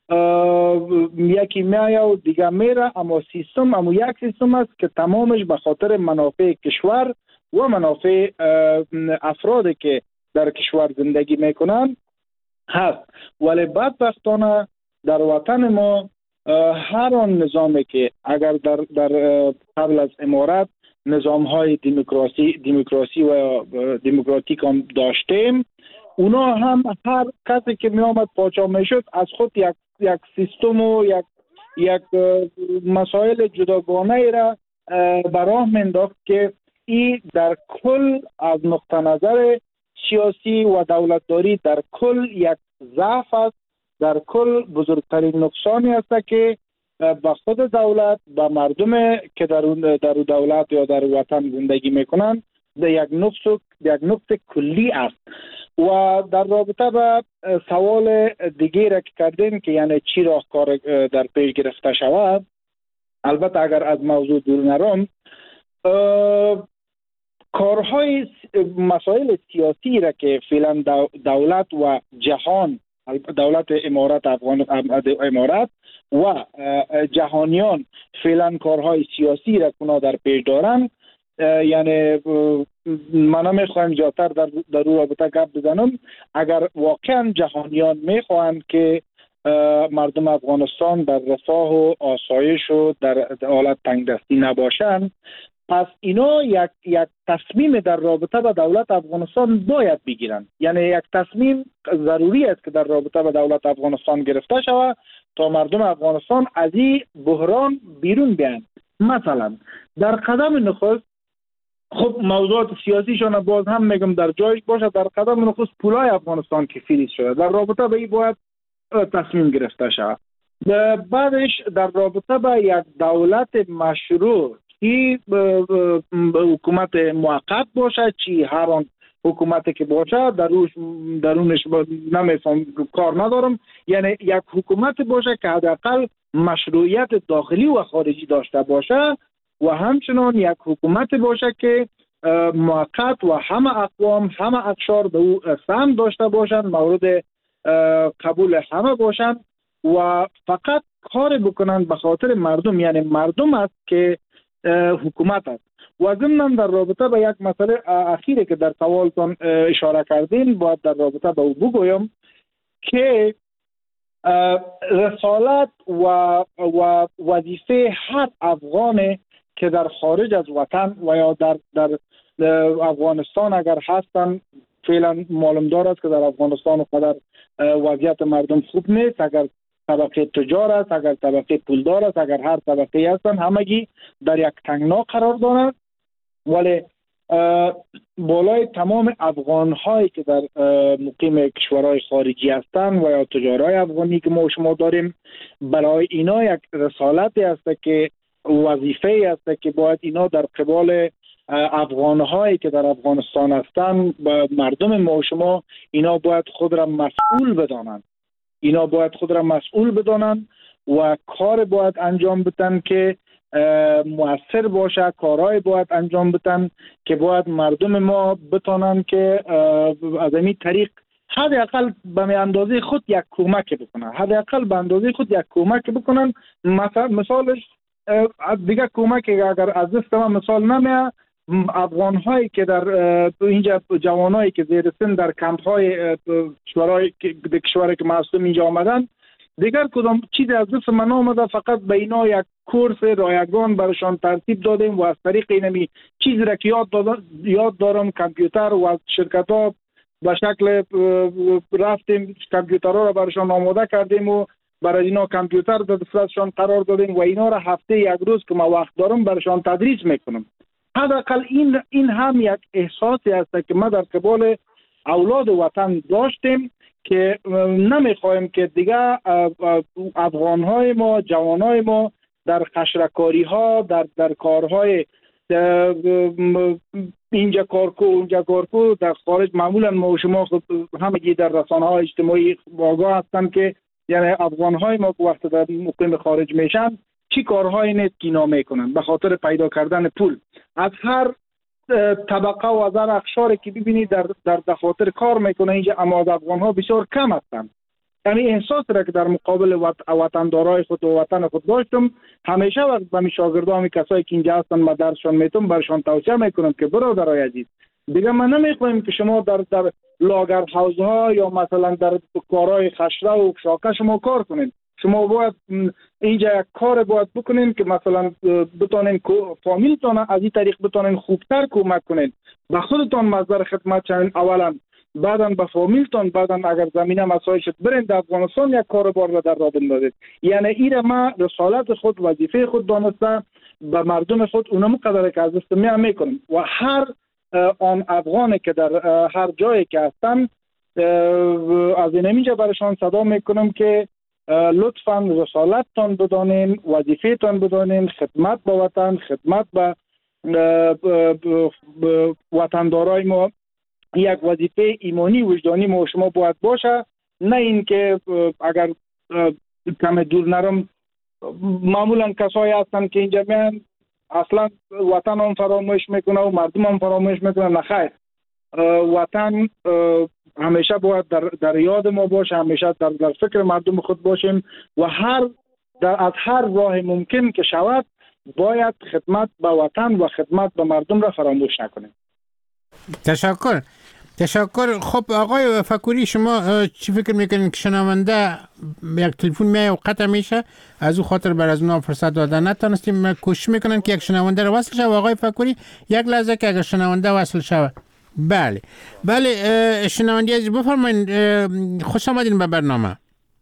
یکی میایه و دیگه میره، اما سیستم اما یک سیستم است که تمامش به خاطر منافع کشور و منافع افرادی که در کشور زندگی میکنن هست. ولی بدبختانه در وطن ما هر آن نظامی که اگر در قبل از امارت نظام های دموکراسی و دموکراتیک هم داشتیم، اونا هم هر کسی که می آمد پاچا می شد از خود یک سیستم و یک مسائل جداگانه ای را براه مینداخت که این در کل از نقطه نظر سیاسی و دولتداری در کل یک ضعف است، در کل بزرگترین نقصانی است که به خود دولت، به مردم که در دولت یا در وطن زندگی میکنن یک نقص کلی است. و در رابطه به سوال دیگه را که کردین که یعنی چی راهکار در پیش گرفته شود، البته اگر از موضوع دور نرم، کارهای مسائل سیاسی را که فعلا دولت و جهان، دولت امارات امارات و جهانیان فعلا کارهای سیاسی را کنا در پیش دارن، یعنی من نمیخوایم زیادتر در اون رابطه گپ بزنم. اگر واقعا جهانیان میخواهند که مردم افغانستان در رفاه و آسایش و در حالت تنگدستی نباشند، پس اینا یک تصمیم در رابطه با دولت افغانستان باید بگیرن. یعنی یک تصمیم ضروری است که در رابطه با دولت افغانستان گرفته شود تا مردم افغانستان از این بحران بیرون بیان. مثلا در قدم نخست، خب موضوعات سیاسیشان باز هم میگم در جایش باشه، در قدم نخست پولای افغانستان که فریز شده، در رابطه با این باید تصمیم گرفته شود. بعدش در رابطه با یک دولت مشروع که حکومت موقت باشه، چی هر آن حکومتی که باشه درونش نمیفهم، کار ندارم، یعنی یک حکومت باشه که حداقل مشروعیت داخلی و خارجی داشته باشه و همچنان یک حکومت باشه که موقت و همه اقوام همه اقشار به او سهم داشته باشند، مورد قبول همه باشند و فقط کار بکنند به خاطر مردم، یعنی مردم است که حکومت است. و ضمن در رابطه با یک مسئله اخیری که در سوالتان اشاره کردین، باید در رابطه با او بگویم که رسالت و وظیفه هر افغان که در خارج از وطن و یا در افغانستان اگر هستن، فعلا معلوم دار است که در افغانستان وقدر وضعیت مردم خوب نیست. اگر طبقه تجار است، اگر طبقه پولدار است، اگر هر طبقه هستن، همگی در یک تنگنا قرار دارند. ولی بالای تمام افغان هایی که در مقیم کشورهای خارجی هستند و یا تجارای افغانی که ما شما داریم، برای اینا یک رسالتی است که وظیفه است که باید اینا در قبال افغان هایی که در افغانستان هستند، مردم ما شما، اینا باید خود را مسئول بدانند. اینا باید خود را مسئول بدانند و کار باید انجام بدن که مؤثر باشه، کارهای باید انجام بدن که باید مردم ما بتانند که از این طریق حداقل به اندازه خود یک کمک بکنن، حداقل به اندازه خود یک کمک بکنن. مثالش دیگه کمک اگر از دست ما مثال نمیاد، افغان هایی که در اینجا، جوانایی که زیر سن در کمپ های کشوری که معصوم اینجا آمدن، دیگر کدام چیزی از دست من آمده، فقط به اینا یک کورس رایگان برشان ترتیب دادیم و از طریق اینمی چیزی را که یاد دارم، کامپیوتر و شرکت ها به شکل رفتیم کامپیوترها را برشان آماده کردیم و برای اینا کامپیوتر در دستشان قرار دادیم و اینا را هفته یک روز که ما وقت دارم برشان تدریس میکنم. حداقل این هم یک احساسی است که ما در قبال اولاد وطن داشتیم که نمیخوایم که دیگه افغانهای ما، جوانهای ما در خشرکاری ها، در کارهای اینجا کارکو اونجا کارکو در خارج، معمولا ما شما همگی در رسانه های اجتماعی آگاه هستن که یعنی افغانهای ما که وقت در مقیم خارج میشن چی کارهایی نیست که اینا میکنن به خاطر پیدا کردن پول. از هر طبقه و از هر اقشاری که ببینید در دفاتر کار میکنه اینجا، اما از افغانها بسیار کم هستن. یعنی احساس را که در مقابل وطندارای خود و وطن خود داشتم، همیشه وقت به شاگردان کسایی که اینجا هستن ما درسشان میتونم برشان توصیه میکنم که برادرای عزیز، دیگه من نمیخوایم که شما در لاگر حوزها یا مثلا در کارهای خشره و شاکه شما کار کنید. شما باید اینجا یک کار باید بکنین که مثلا بتونین فامیلتان از این طریق بتونین خوبتر کمک کنین، به خودتان مصدر خدمت شوین اولا، بعدا به فامیلتان، بعدا اگر زمینه مسایل شد برین در افغانستان یک کاروبار را در راه بندازید. یعنی این ما رسالت خود، وظیفه خود دانسته به مردم خود اونم قدر که از دست میکنم و هر آن افغانی که در هر جایی که هستن از اینجا برشان صدا میکنم که لطفاً رسالتتان بدانین، وظیفه‌تان بدانین، خدمت به وطن، خدمت به وطندارای ما یک وظیفه ایمانی وجدانی ما شما باید باشه. نه اینکه اگر کم دور نرم معمولا کسایی هستن که اینجا میان اصلا وطن هم فراموش میکنه و مردم هم فراموش میکنه. نخیر، وطن همیشه باید در یاد ما باشه، همیشه در فکر مردم خود باشیم و از هر راه ممکن که شود باید خدمت به وطن و خدمت به مردم را فراموش نکنیم. تشکر. خب آقای فکوری، شما چی فکر میکنین که شنونده یک تلفن میای و قطع میشه، از او خاطر بر از اونها فرصت دادن نتونستیم، کوشش میکنن که یک شنونده رو وصل شود. آقای فکوری یک لحظه که اگر شنونده وصل شود. بله شنونده عزیز بفرمایید، خوش آمدین به برنامه.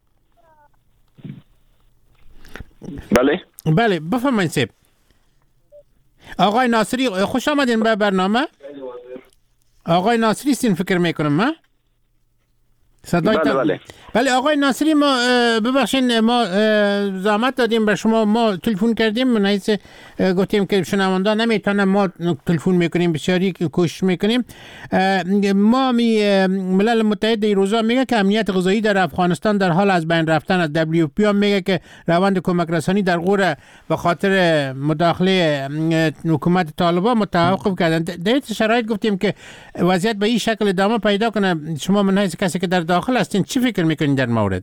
بله بفرمایید سیب. آقای ناصری خوش آمدین به برنامه. آقای ناصری سین فکر میکنم بله آقای ناصری، ما ببخشین ما زحمت دادیم به شما، ما تلفن کردیم، من حیث گفتیم که شنونده نمیتونه، ما تلفن میکنیم، بسیاری کوشش میکنیم. ما ملل متحد این روزا میگه که امنیت غذایی در افغانستان در حال از بین رفتن است. WFP هم میگه که روند کمک رسانی در غور به خاطر مداخله حکومت طالبان متوقف کردن. در این شرایط گفتیم که وضعیت به این شکل ادامه پیدا کنه. شما من حیث کسی که در داخل هستین چی فکر میکنین در مورد؟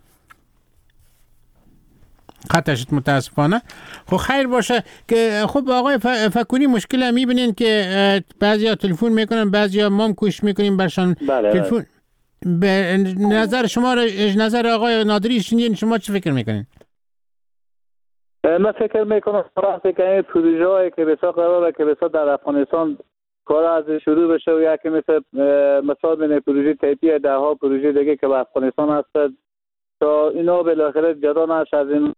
خطش متاسفانه. خب خیر باشه که خب آقای فکوری مشکل میبینین که بعضیا تلفن میکنن، بعضیا ما هم کوشش میکنیم برشان تلفن. به نظر شما، نظر آقای نادری شنیدین، شما چی فکر میکنین؟ من فکر میکنم که این پروژه‌ای که بسیار قراره که بسیار در افغانستان کار از شروع بشه و یکی مثال من پروژه تایپی ده ها پروژه دیگه که به افغانستان هست تا اینا بالاخره جدا نشه از این.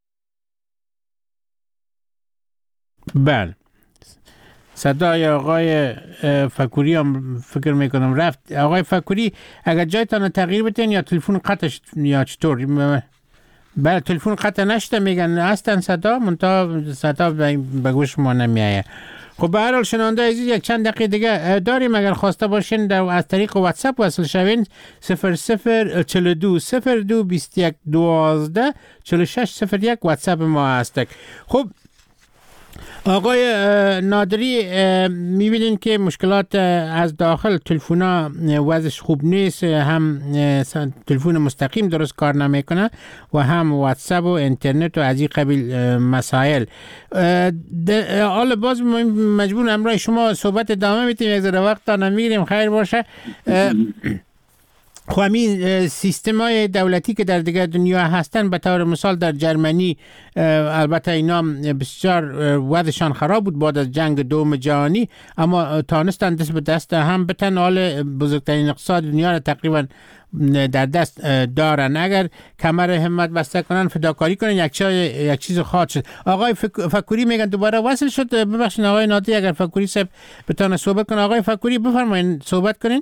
بله صدای آقای فکوری هم فکر میکنم رفت. آقای فکوری اگر جایتان تغییر بتین یا تلفن قطعش یا چطور؟ بله تلفن قطع نشده میگن هستن صدا منتها صدا به گوش ما نمیایه. خب به هر حال شنونده عزیز یک چند دقیقه دیگه داریم، اگر خواسته باشین از طریق واتساپ وصل شوین 0042 02 21 12 46 01 واتساپ ما هست. خب آقای نادری میبینین که مشکلات از داخل تلفونا وضعش خوب نیست، هم تلفون مستقیم درست کار نمیکنه و هم واتساپ و اینترنت و از این قبیل مسائل. حالا باز مجبور امروز شما صحبت ادامه میتیم، یک ذره وقت تا نمیگیریم. خیر باشه. خب همین سیستم های دولتی که در دیگر دنیا هستن، به طور مثال در جرمنی البته اینا بسیار وضعشان خراب بود بعد از جنگ دوم جهانی، اما تانستن دست به دست هم بتن، حال بزرگترین اقتصاد دنیا را تقریبا در دست دارن. اگر کمر همت بسته کنن، فداکاری کنن، یک چیز خواهد شد. آقای فکوری میگن دوباره وصل شد. ببخشید آقای نادری اگر فکوری صاحب بتونه صحبت کنه. آقای فکوری بفرمایید صحبت کنین.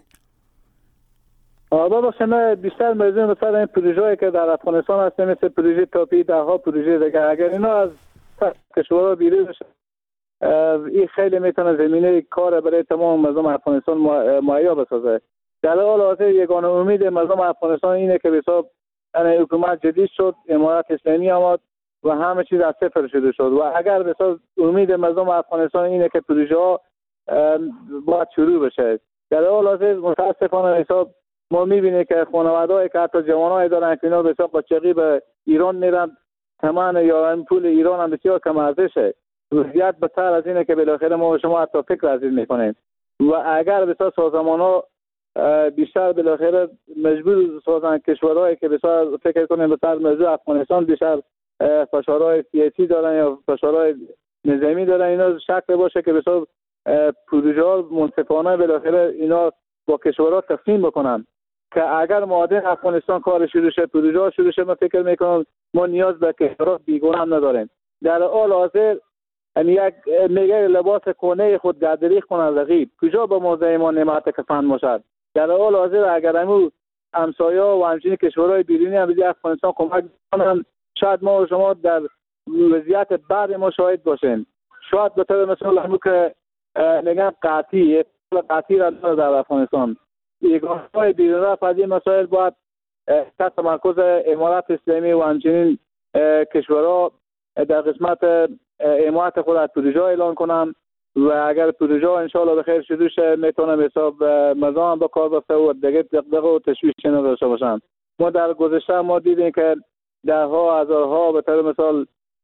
بابا شما بیشتر موضوع مثلا این پروژه‌ای که در افغانستان هست مثل پروژه تاپی ده ها پروژه دیگه، اگر اینا از کشورها بیرون بشه این خیلی میتونه زمینه کار برای تمام مردم افغانستان مهیا بسازه. در حال حاضر یگانه امید مردم افغانستان اینه که به حساب حکومت جدید شد، امارت اسلامی آمد و همه چیز از صفر شروع شد و اگر به حساب امید مردم افغانستان اینه که پروژه‌ها باید شروع بشه. در حال حاضر متاسفانه حساب ما میبینیم که خانواده‌ای که حتی جوانایی دارن که اینا به حساب قاچاقی به ایران میرن، ثمن یا پول ایران هم بسیار کم ارزشه. وضعیت بدتر از اینه که بالاخره ما و شما حتی فکر از این میکنیم و اگر به حساب سازمان‌ها بیشتر بالاخره مجبور سازن کشورهایی که بسیار فکر کنیم به سر موضوع افغانستان بیشتر فشارهای سیاسی دارن یا فشارهای نظامی دارن، اینا شکل باشه که بسیار پروژه‌ها منصفانه بالاخره اینا با کشورها تقسیم بکنن که اگر معادن افغانستان کار شروع شه، پروژه شروع شه، من فکر میکنم ما نیاز به کشورها بیگانه هم نداریم. در حال حاضر یک میگه لباس کهنه خود گردریخ کنه رقیب، کجا به موضع ما نعمت کفن باشد. در حال حاضر اگر همو همسایا و همچنین کشورهای بیرونی هم به افغانستان کمک کنند. شاید ما و شما در وضعیت بعد ما شاهد باشین. شاید به طور مثال همون که میگن قطعی را داره در افغانستان. یگانه‌های بیرون رفت از این مسائل باید تحت تمرکز امارت اسلامی و همچنین کشورها در قسمت حمایت خود از پروژه اعلان کنم و اگر پروژه انشاءالله به خیر شروع شه میتونم حساب مزام به کار بسته و دیگه دغدغه و تشویش نداشته باشم. ما در گذشته ما دیدیم که دهها هزارها به طور مثال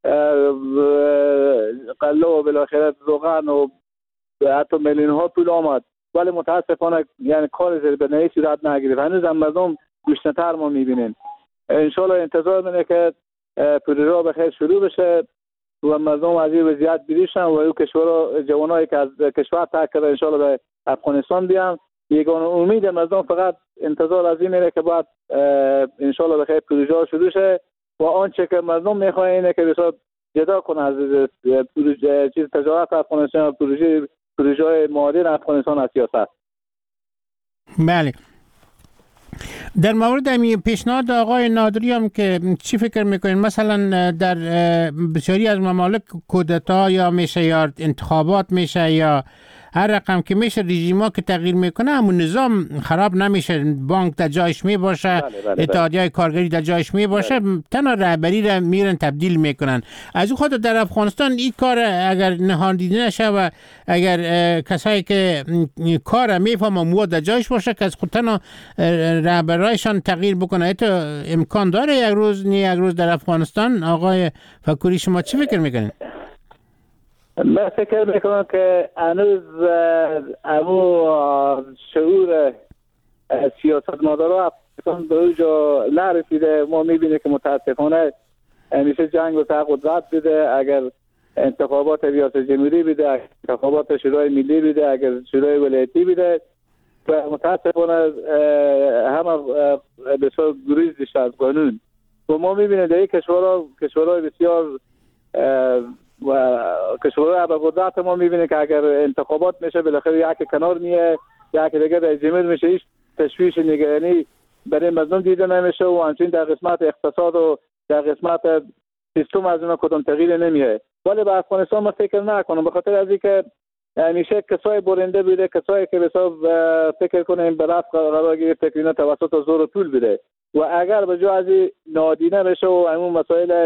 قله و بالاخره روغن و حتی میلیون ها پول آمد ولی متاسفانه یعنی کار زیر به نهی صورت نگرفت. هنوز هم مردم گشنه‌تر ما میبینیم. انشاءالله انتظار منه که پروژه به خیر شروع بشه و مردم از این وضعیت بیریشن و او کشورها جوانایی که از کشور ترک کرده انشاءالله به افغانستان بیان. یگانه امید مردم فقط انتظار از این میره که بعد انشاءالله به خیر پروژه شروع شه و آنچه که مردم میخوان اینه که بسیار جدا کنه از پروژه چیز تجارت افغانستان و پروژه معادن افغانستان از سیاست. بله. در مورد پیشنهاد آقای نادری هم که چی فکر میکنین؟ مثلا در بسیاری از ممالک کودتا یا میشه یا انتخابات میشه یا هر رقم که میشه رژیما که تغییر میکنه همون نظام خراب نمیشه، بانک در جایش می باشه، اتحادیه کارگری در جایش می باشه، تنها رهبری را میرن تبدیل میکنن. از اون خاطر در افغانستان این کار اگر نهادینه نشه و اگر کسایی که کار میفهمن مو در جایش باشه که از خود تنها رهبرایشان تغییر بکنه، ایتو امکان داره یک روز در افغانستان؟ آقای فکوری شما چی فکر میکنین؟ من فکر میکنم که هنوز امو شعور سیاستمدارا افغانستان به اونجا نرسیده. ما میبینیم که متاسفانه همیشه جنگ و قدرت بده. اگر انتخابات ریاست جمهوری بده، اگر انتخابات شورای ملی بده، اگر شورای ولایتی بده و متاسفانه همه بسیار گریز داشته از قانون و ما میبینیم در این کشورهای بسیار و کشورهای ابرقدرت ما میبینه که اگر انتخابات میشه بالاخره یکی کنار میه، یکی دیگه رئیس جمهور میشه، هیچ تشویش نگرانی برای مردم دیده نمیشه و همچنین در قسمت اقتصاد و در قسمت سیستم از اونها کدام تغییر نمیه. ولی به افغانستان ما فکر نکنم، به خاطر از اینکه همیشه کسای برنده بوده، کسایی که حساب فکر کنیم به رفت قرار گرفته که اینا توسط زور و طول بده و اگر به جای از نادینه بشه و همون مسائل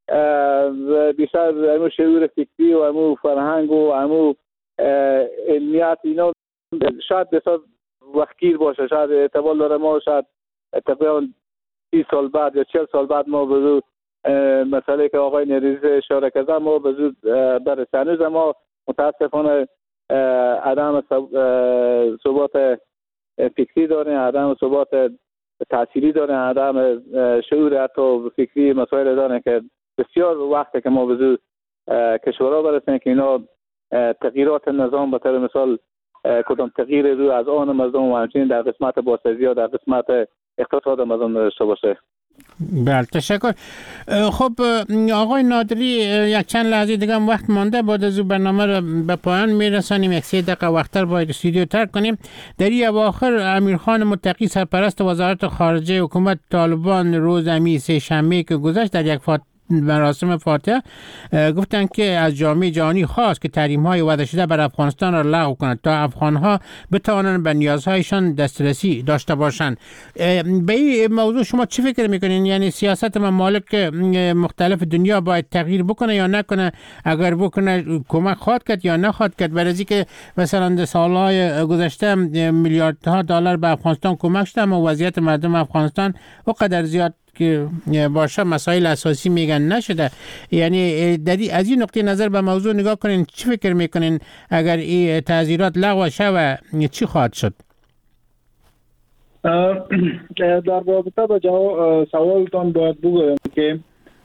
بیشتر همون شعور فکری و همون فرهنگ و همون علمیت اینا شاید بسیار وقتگیر باشه، شاید اعتبار داره ما شاید تقریبا 30 سال بعد یا 40 سال بعد ما به زود مسئله که آقای نریزی اشاره کرده ما به زود برسه. هنوز ما متاسفانه عدم ثبات فکری داریم، عدم ثبات تحصیلی داریم، عدم شعور حتی فکری مسائل داریم که بسیار وقته که ما به زود کشورها برسیم که اینا تغییرات نظام به طور مثال کدام تغییر رو از آن مردم و همچنین در قسمت بازسازی یا در قسمت اقتصاد مردم داشته باشه. بله تشکر. خب آقای نادری یک چند لحظه دیگه هم وقت مانده، بعد از اون برنامه رو به پایان میرسانیم، یک 3 دقیقه وقتر باید استودیو ترک کنیم. در این اواخر امیرخان متقی سرپرست وزارت خارجه حکومت طالبان روز سه شنبه که گذشت در یک مراسم فاتحه گفتند که از جامعه جهانی خواست که تحریم‌های وضع شده بر افغانستان را لغو کند تا افغان‌ها بتوانند به نیازهایشان دسترسی داشته باشند. به این موضوع شما چی فکر میکنین؟ یعنی سیاست ممالک مختلف دنیا باید تغییر بکنه یا نکنه؟ اگر بکنه کمک خواهد کرد یا نخواهد کرد؟ برای اینکه مثلا در سالهای گذشته میلیاردها دلار به افغانستان کمک شده اما وضعیت مردم افغانستان وقدر زیاد که باشه مسائل اساسی میگن نشده. یعنی از این نقطه نظر به موضوع نگاه کنین، چی فکر میکنین اگر این تعزیرات لغو شود چی خواهد شد؟ در رابطه با سوالتان باید بگویم که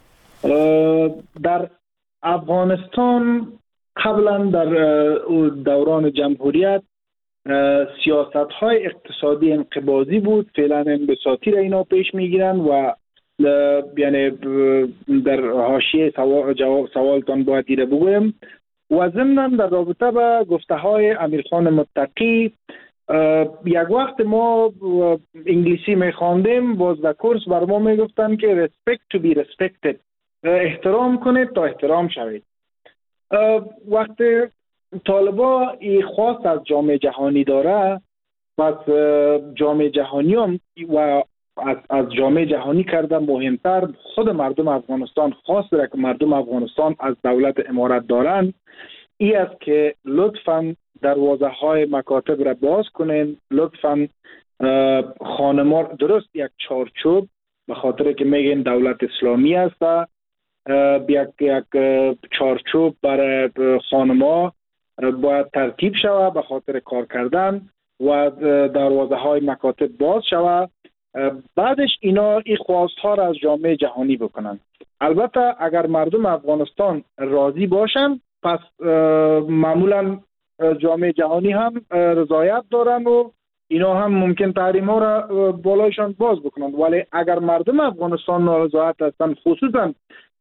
در افغانستان قبلا در دوران جمهوریت سیاست‌های اقتصادی انقباضی بود، فعلا انبساطی را اینا پیش میگیرن و یعنی در حاشیه سوالتان باید دیره بگویم و ضمناً در رابطه با گفته‌های امیرخان متقی یک وقت ما انگلیسی میخواندیم، باز در کورس بر ما میگفتن که respect to be respected، احترام کنید تا احترام شوید. وقتی طالبا این خواست از جامعه جهانی داره، پس جامعه جهانی هم و از جامعه جهانی کرده مهمتر خود مردم افغانستان خواست که مردم افغانستان از دولت امارت دارند، ای است که لطفاً دروازه های مکاتب را باز کنین، لطفاً خانمان درست یک چارچوب، به خاطر که میگن دولت اسلامی است، یک چارچوب برای خانما باید ترتیب شود به خاطر کار کردن و دروازه های مکاتب باز شود. بعدش اینا این خواست ها را از جامعه جهانی بکنن. البته اگر مردم افغانستان راضی باشن، پس معمولا جامعه جهانی هم رضایت دارن و اینا هم ممکن تحریم ها را بالایشان باز بکنن. ولی اگر مردم افغانستان نارضایت هستن، خصوصا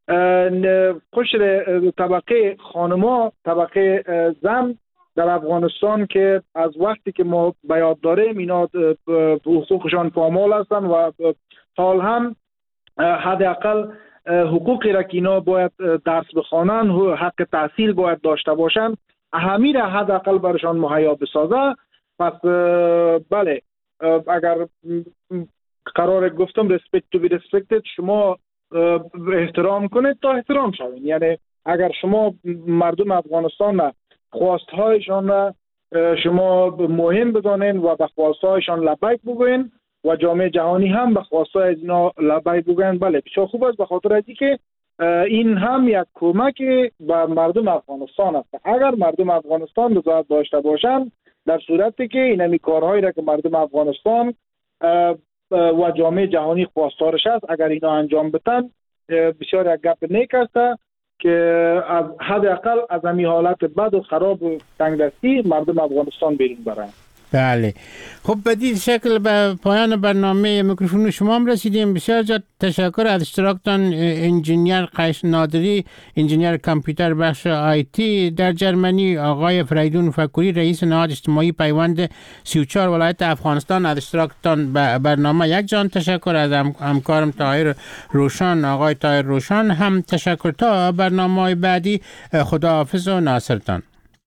قشر طبقه خانما، طبقه زن در افغانستان که از وقتی که ما به یاد داریم اینا حقوقشان پامال هستن و حال هم حداقل حقوقی را که اینا باید درس بخوانن، حق تحصیل باید داشته باشن، همین را حداقل برشان مهیا بسازه. پس بله، اگر قرار گفتم respect to be respected، شما احترام کنید تا احترام شوید. یعنی اگر شما مردم افغانستان خواستهایشان را شما مهم بدانین و به خواستهایشان لبیک بگوین و جامعه جهانی هم به خواستهای از اینا لبیک بگوین، بله بسیار خوب است، به خاطر از اینکه این هم یک کمک به مردم افغانستان است. اگر مردم افغانستان رضایت داشته باشند، در صورتی که این کارهایی را که مردم افغانستان و جامعه جهانی خواستارش است اگر اینا انجام بدن، بسیار یک گپ نیک است که از حداقل از همین حالت بد و خراب و تنگدستی مردم افغانستان بیرون برند. بله، خب بدین شکل به پایان برنامه میکروفون شما هم رسیدیم. بسیار زیاد تشکر از اشتراکتان انجینیر قیس نادری، انجینیر کامپیوتر بخش آیتی در جرمنی، آقای فریدون فکوری رئیس نهاد اجتماعی پیوند 34 ولایت افغانستان از اشتراکتان به برنامه. یک جان تشکر از همکارم طاهر روشن، آقای طاهر روشن هم تشکر. تا برنامه بعدی خداحافظ و ناصرتان.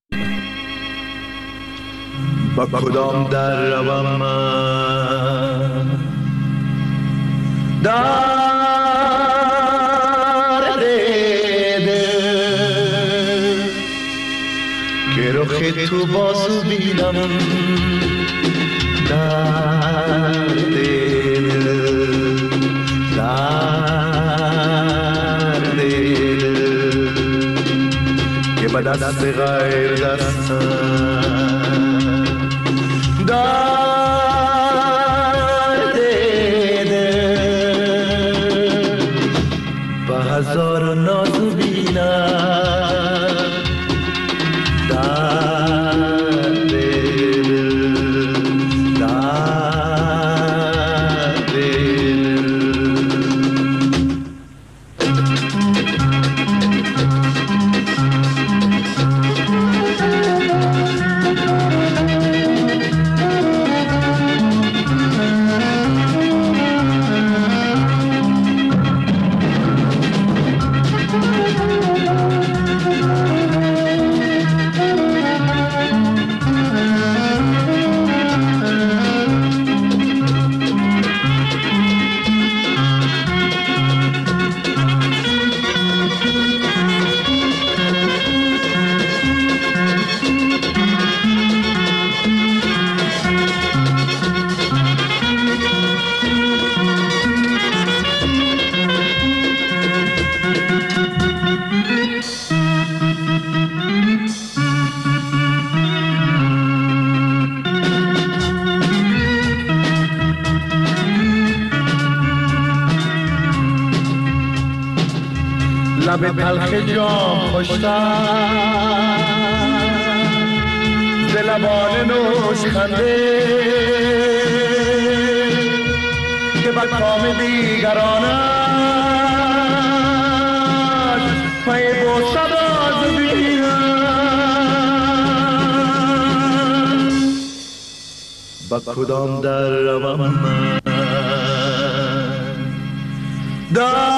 با کدام در روم من درد دل که رخ تو بازو بینم، درد دل درد دل که به دست غیر دستم درد دل با هزار نازو بینم، درد دل درد دل. لب تلخ جام خوشتر ز لبان نوش خنده که بر کام دیگرانش پای بوسه باز بینم. با کدام در روم من در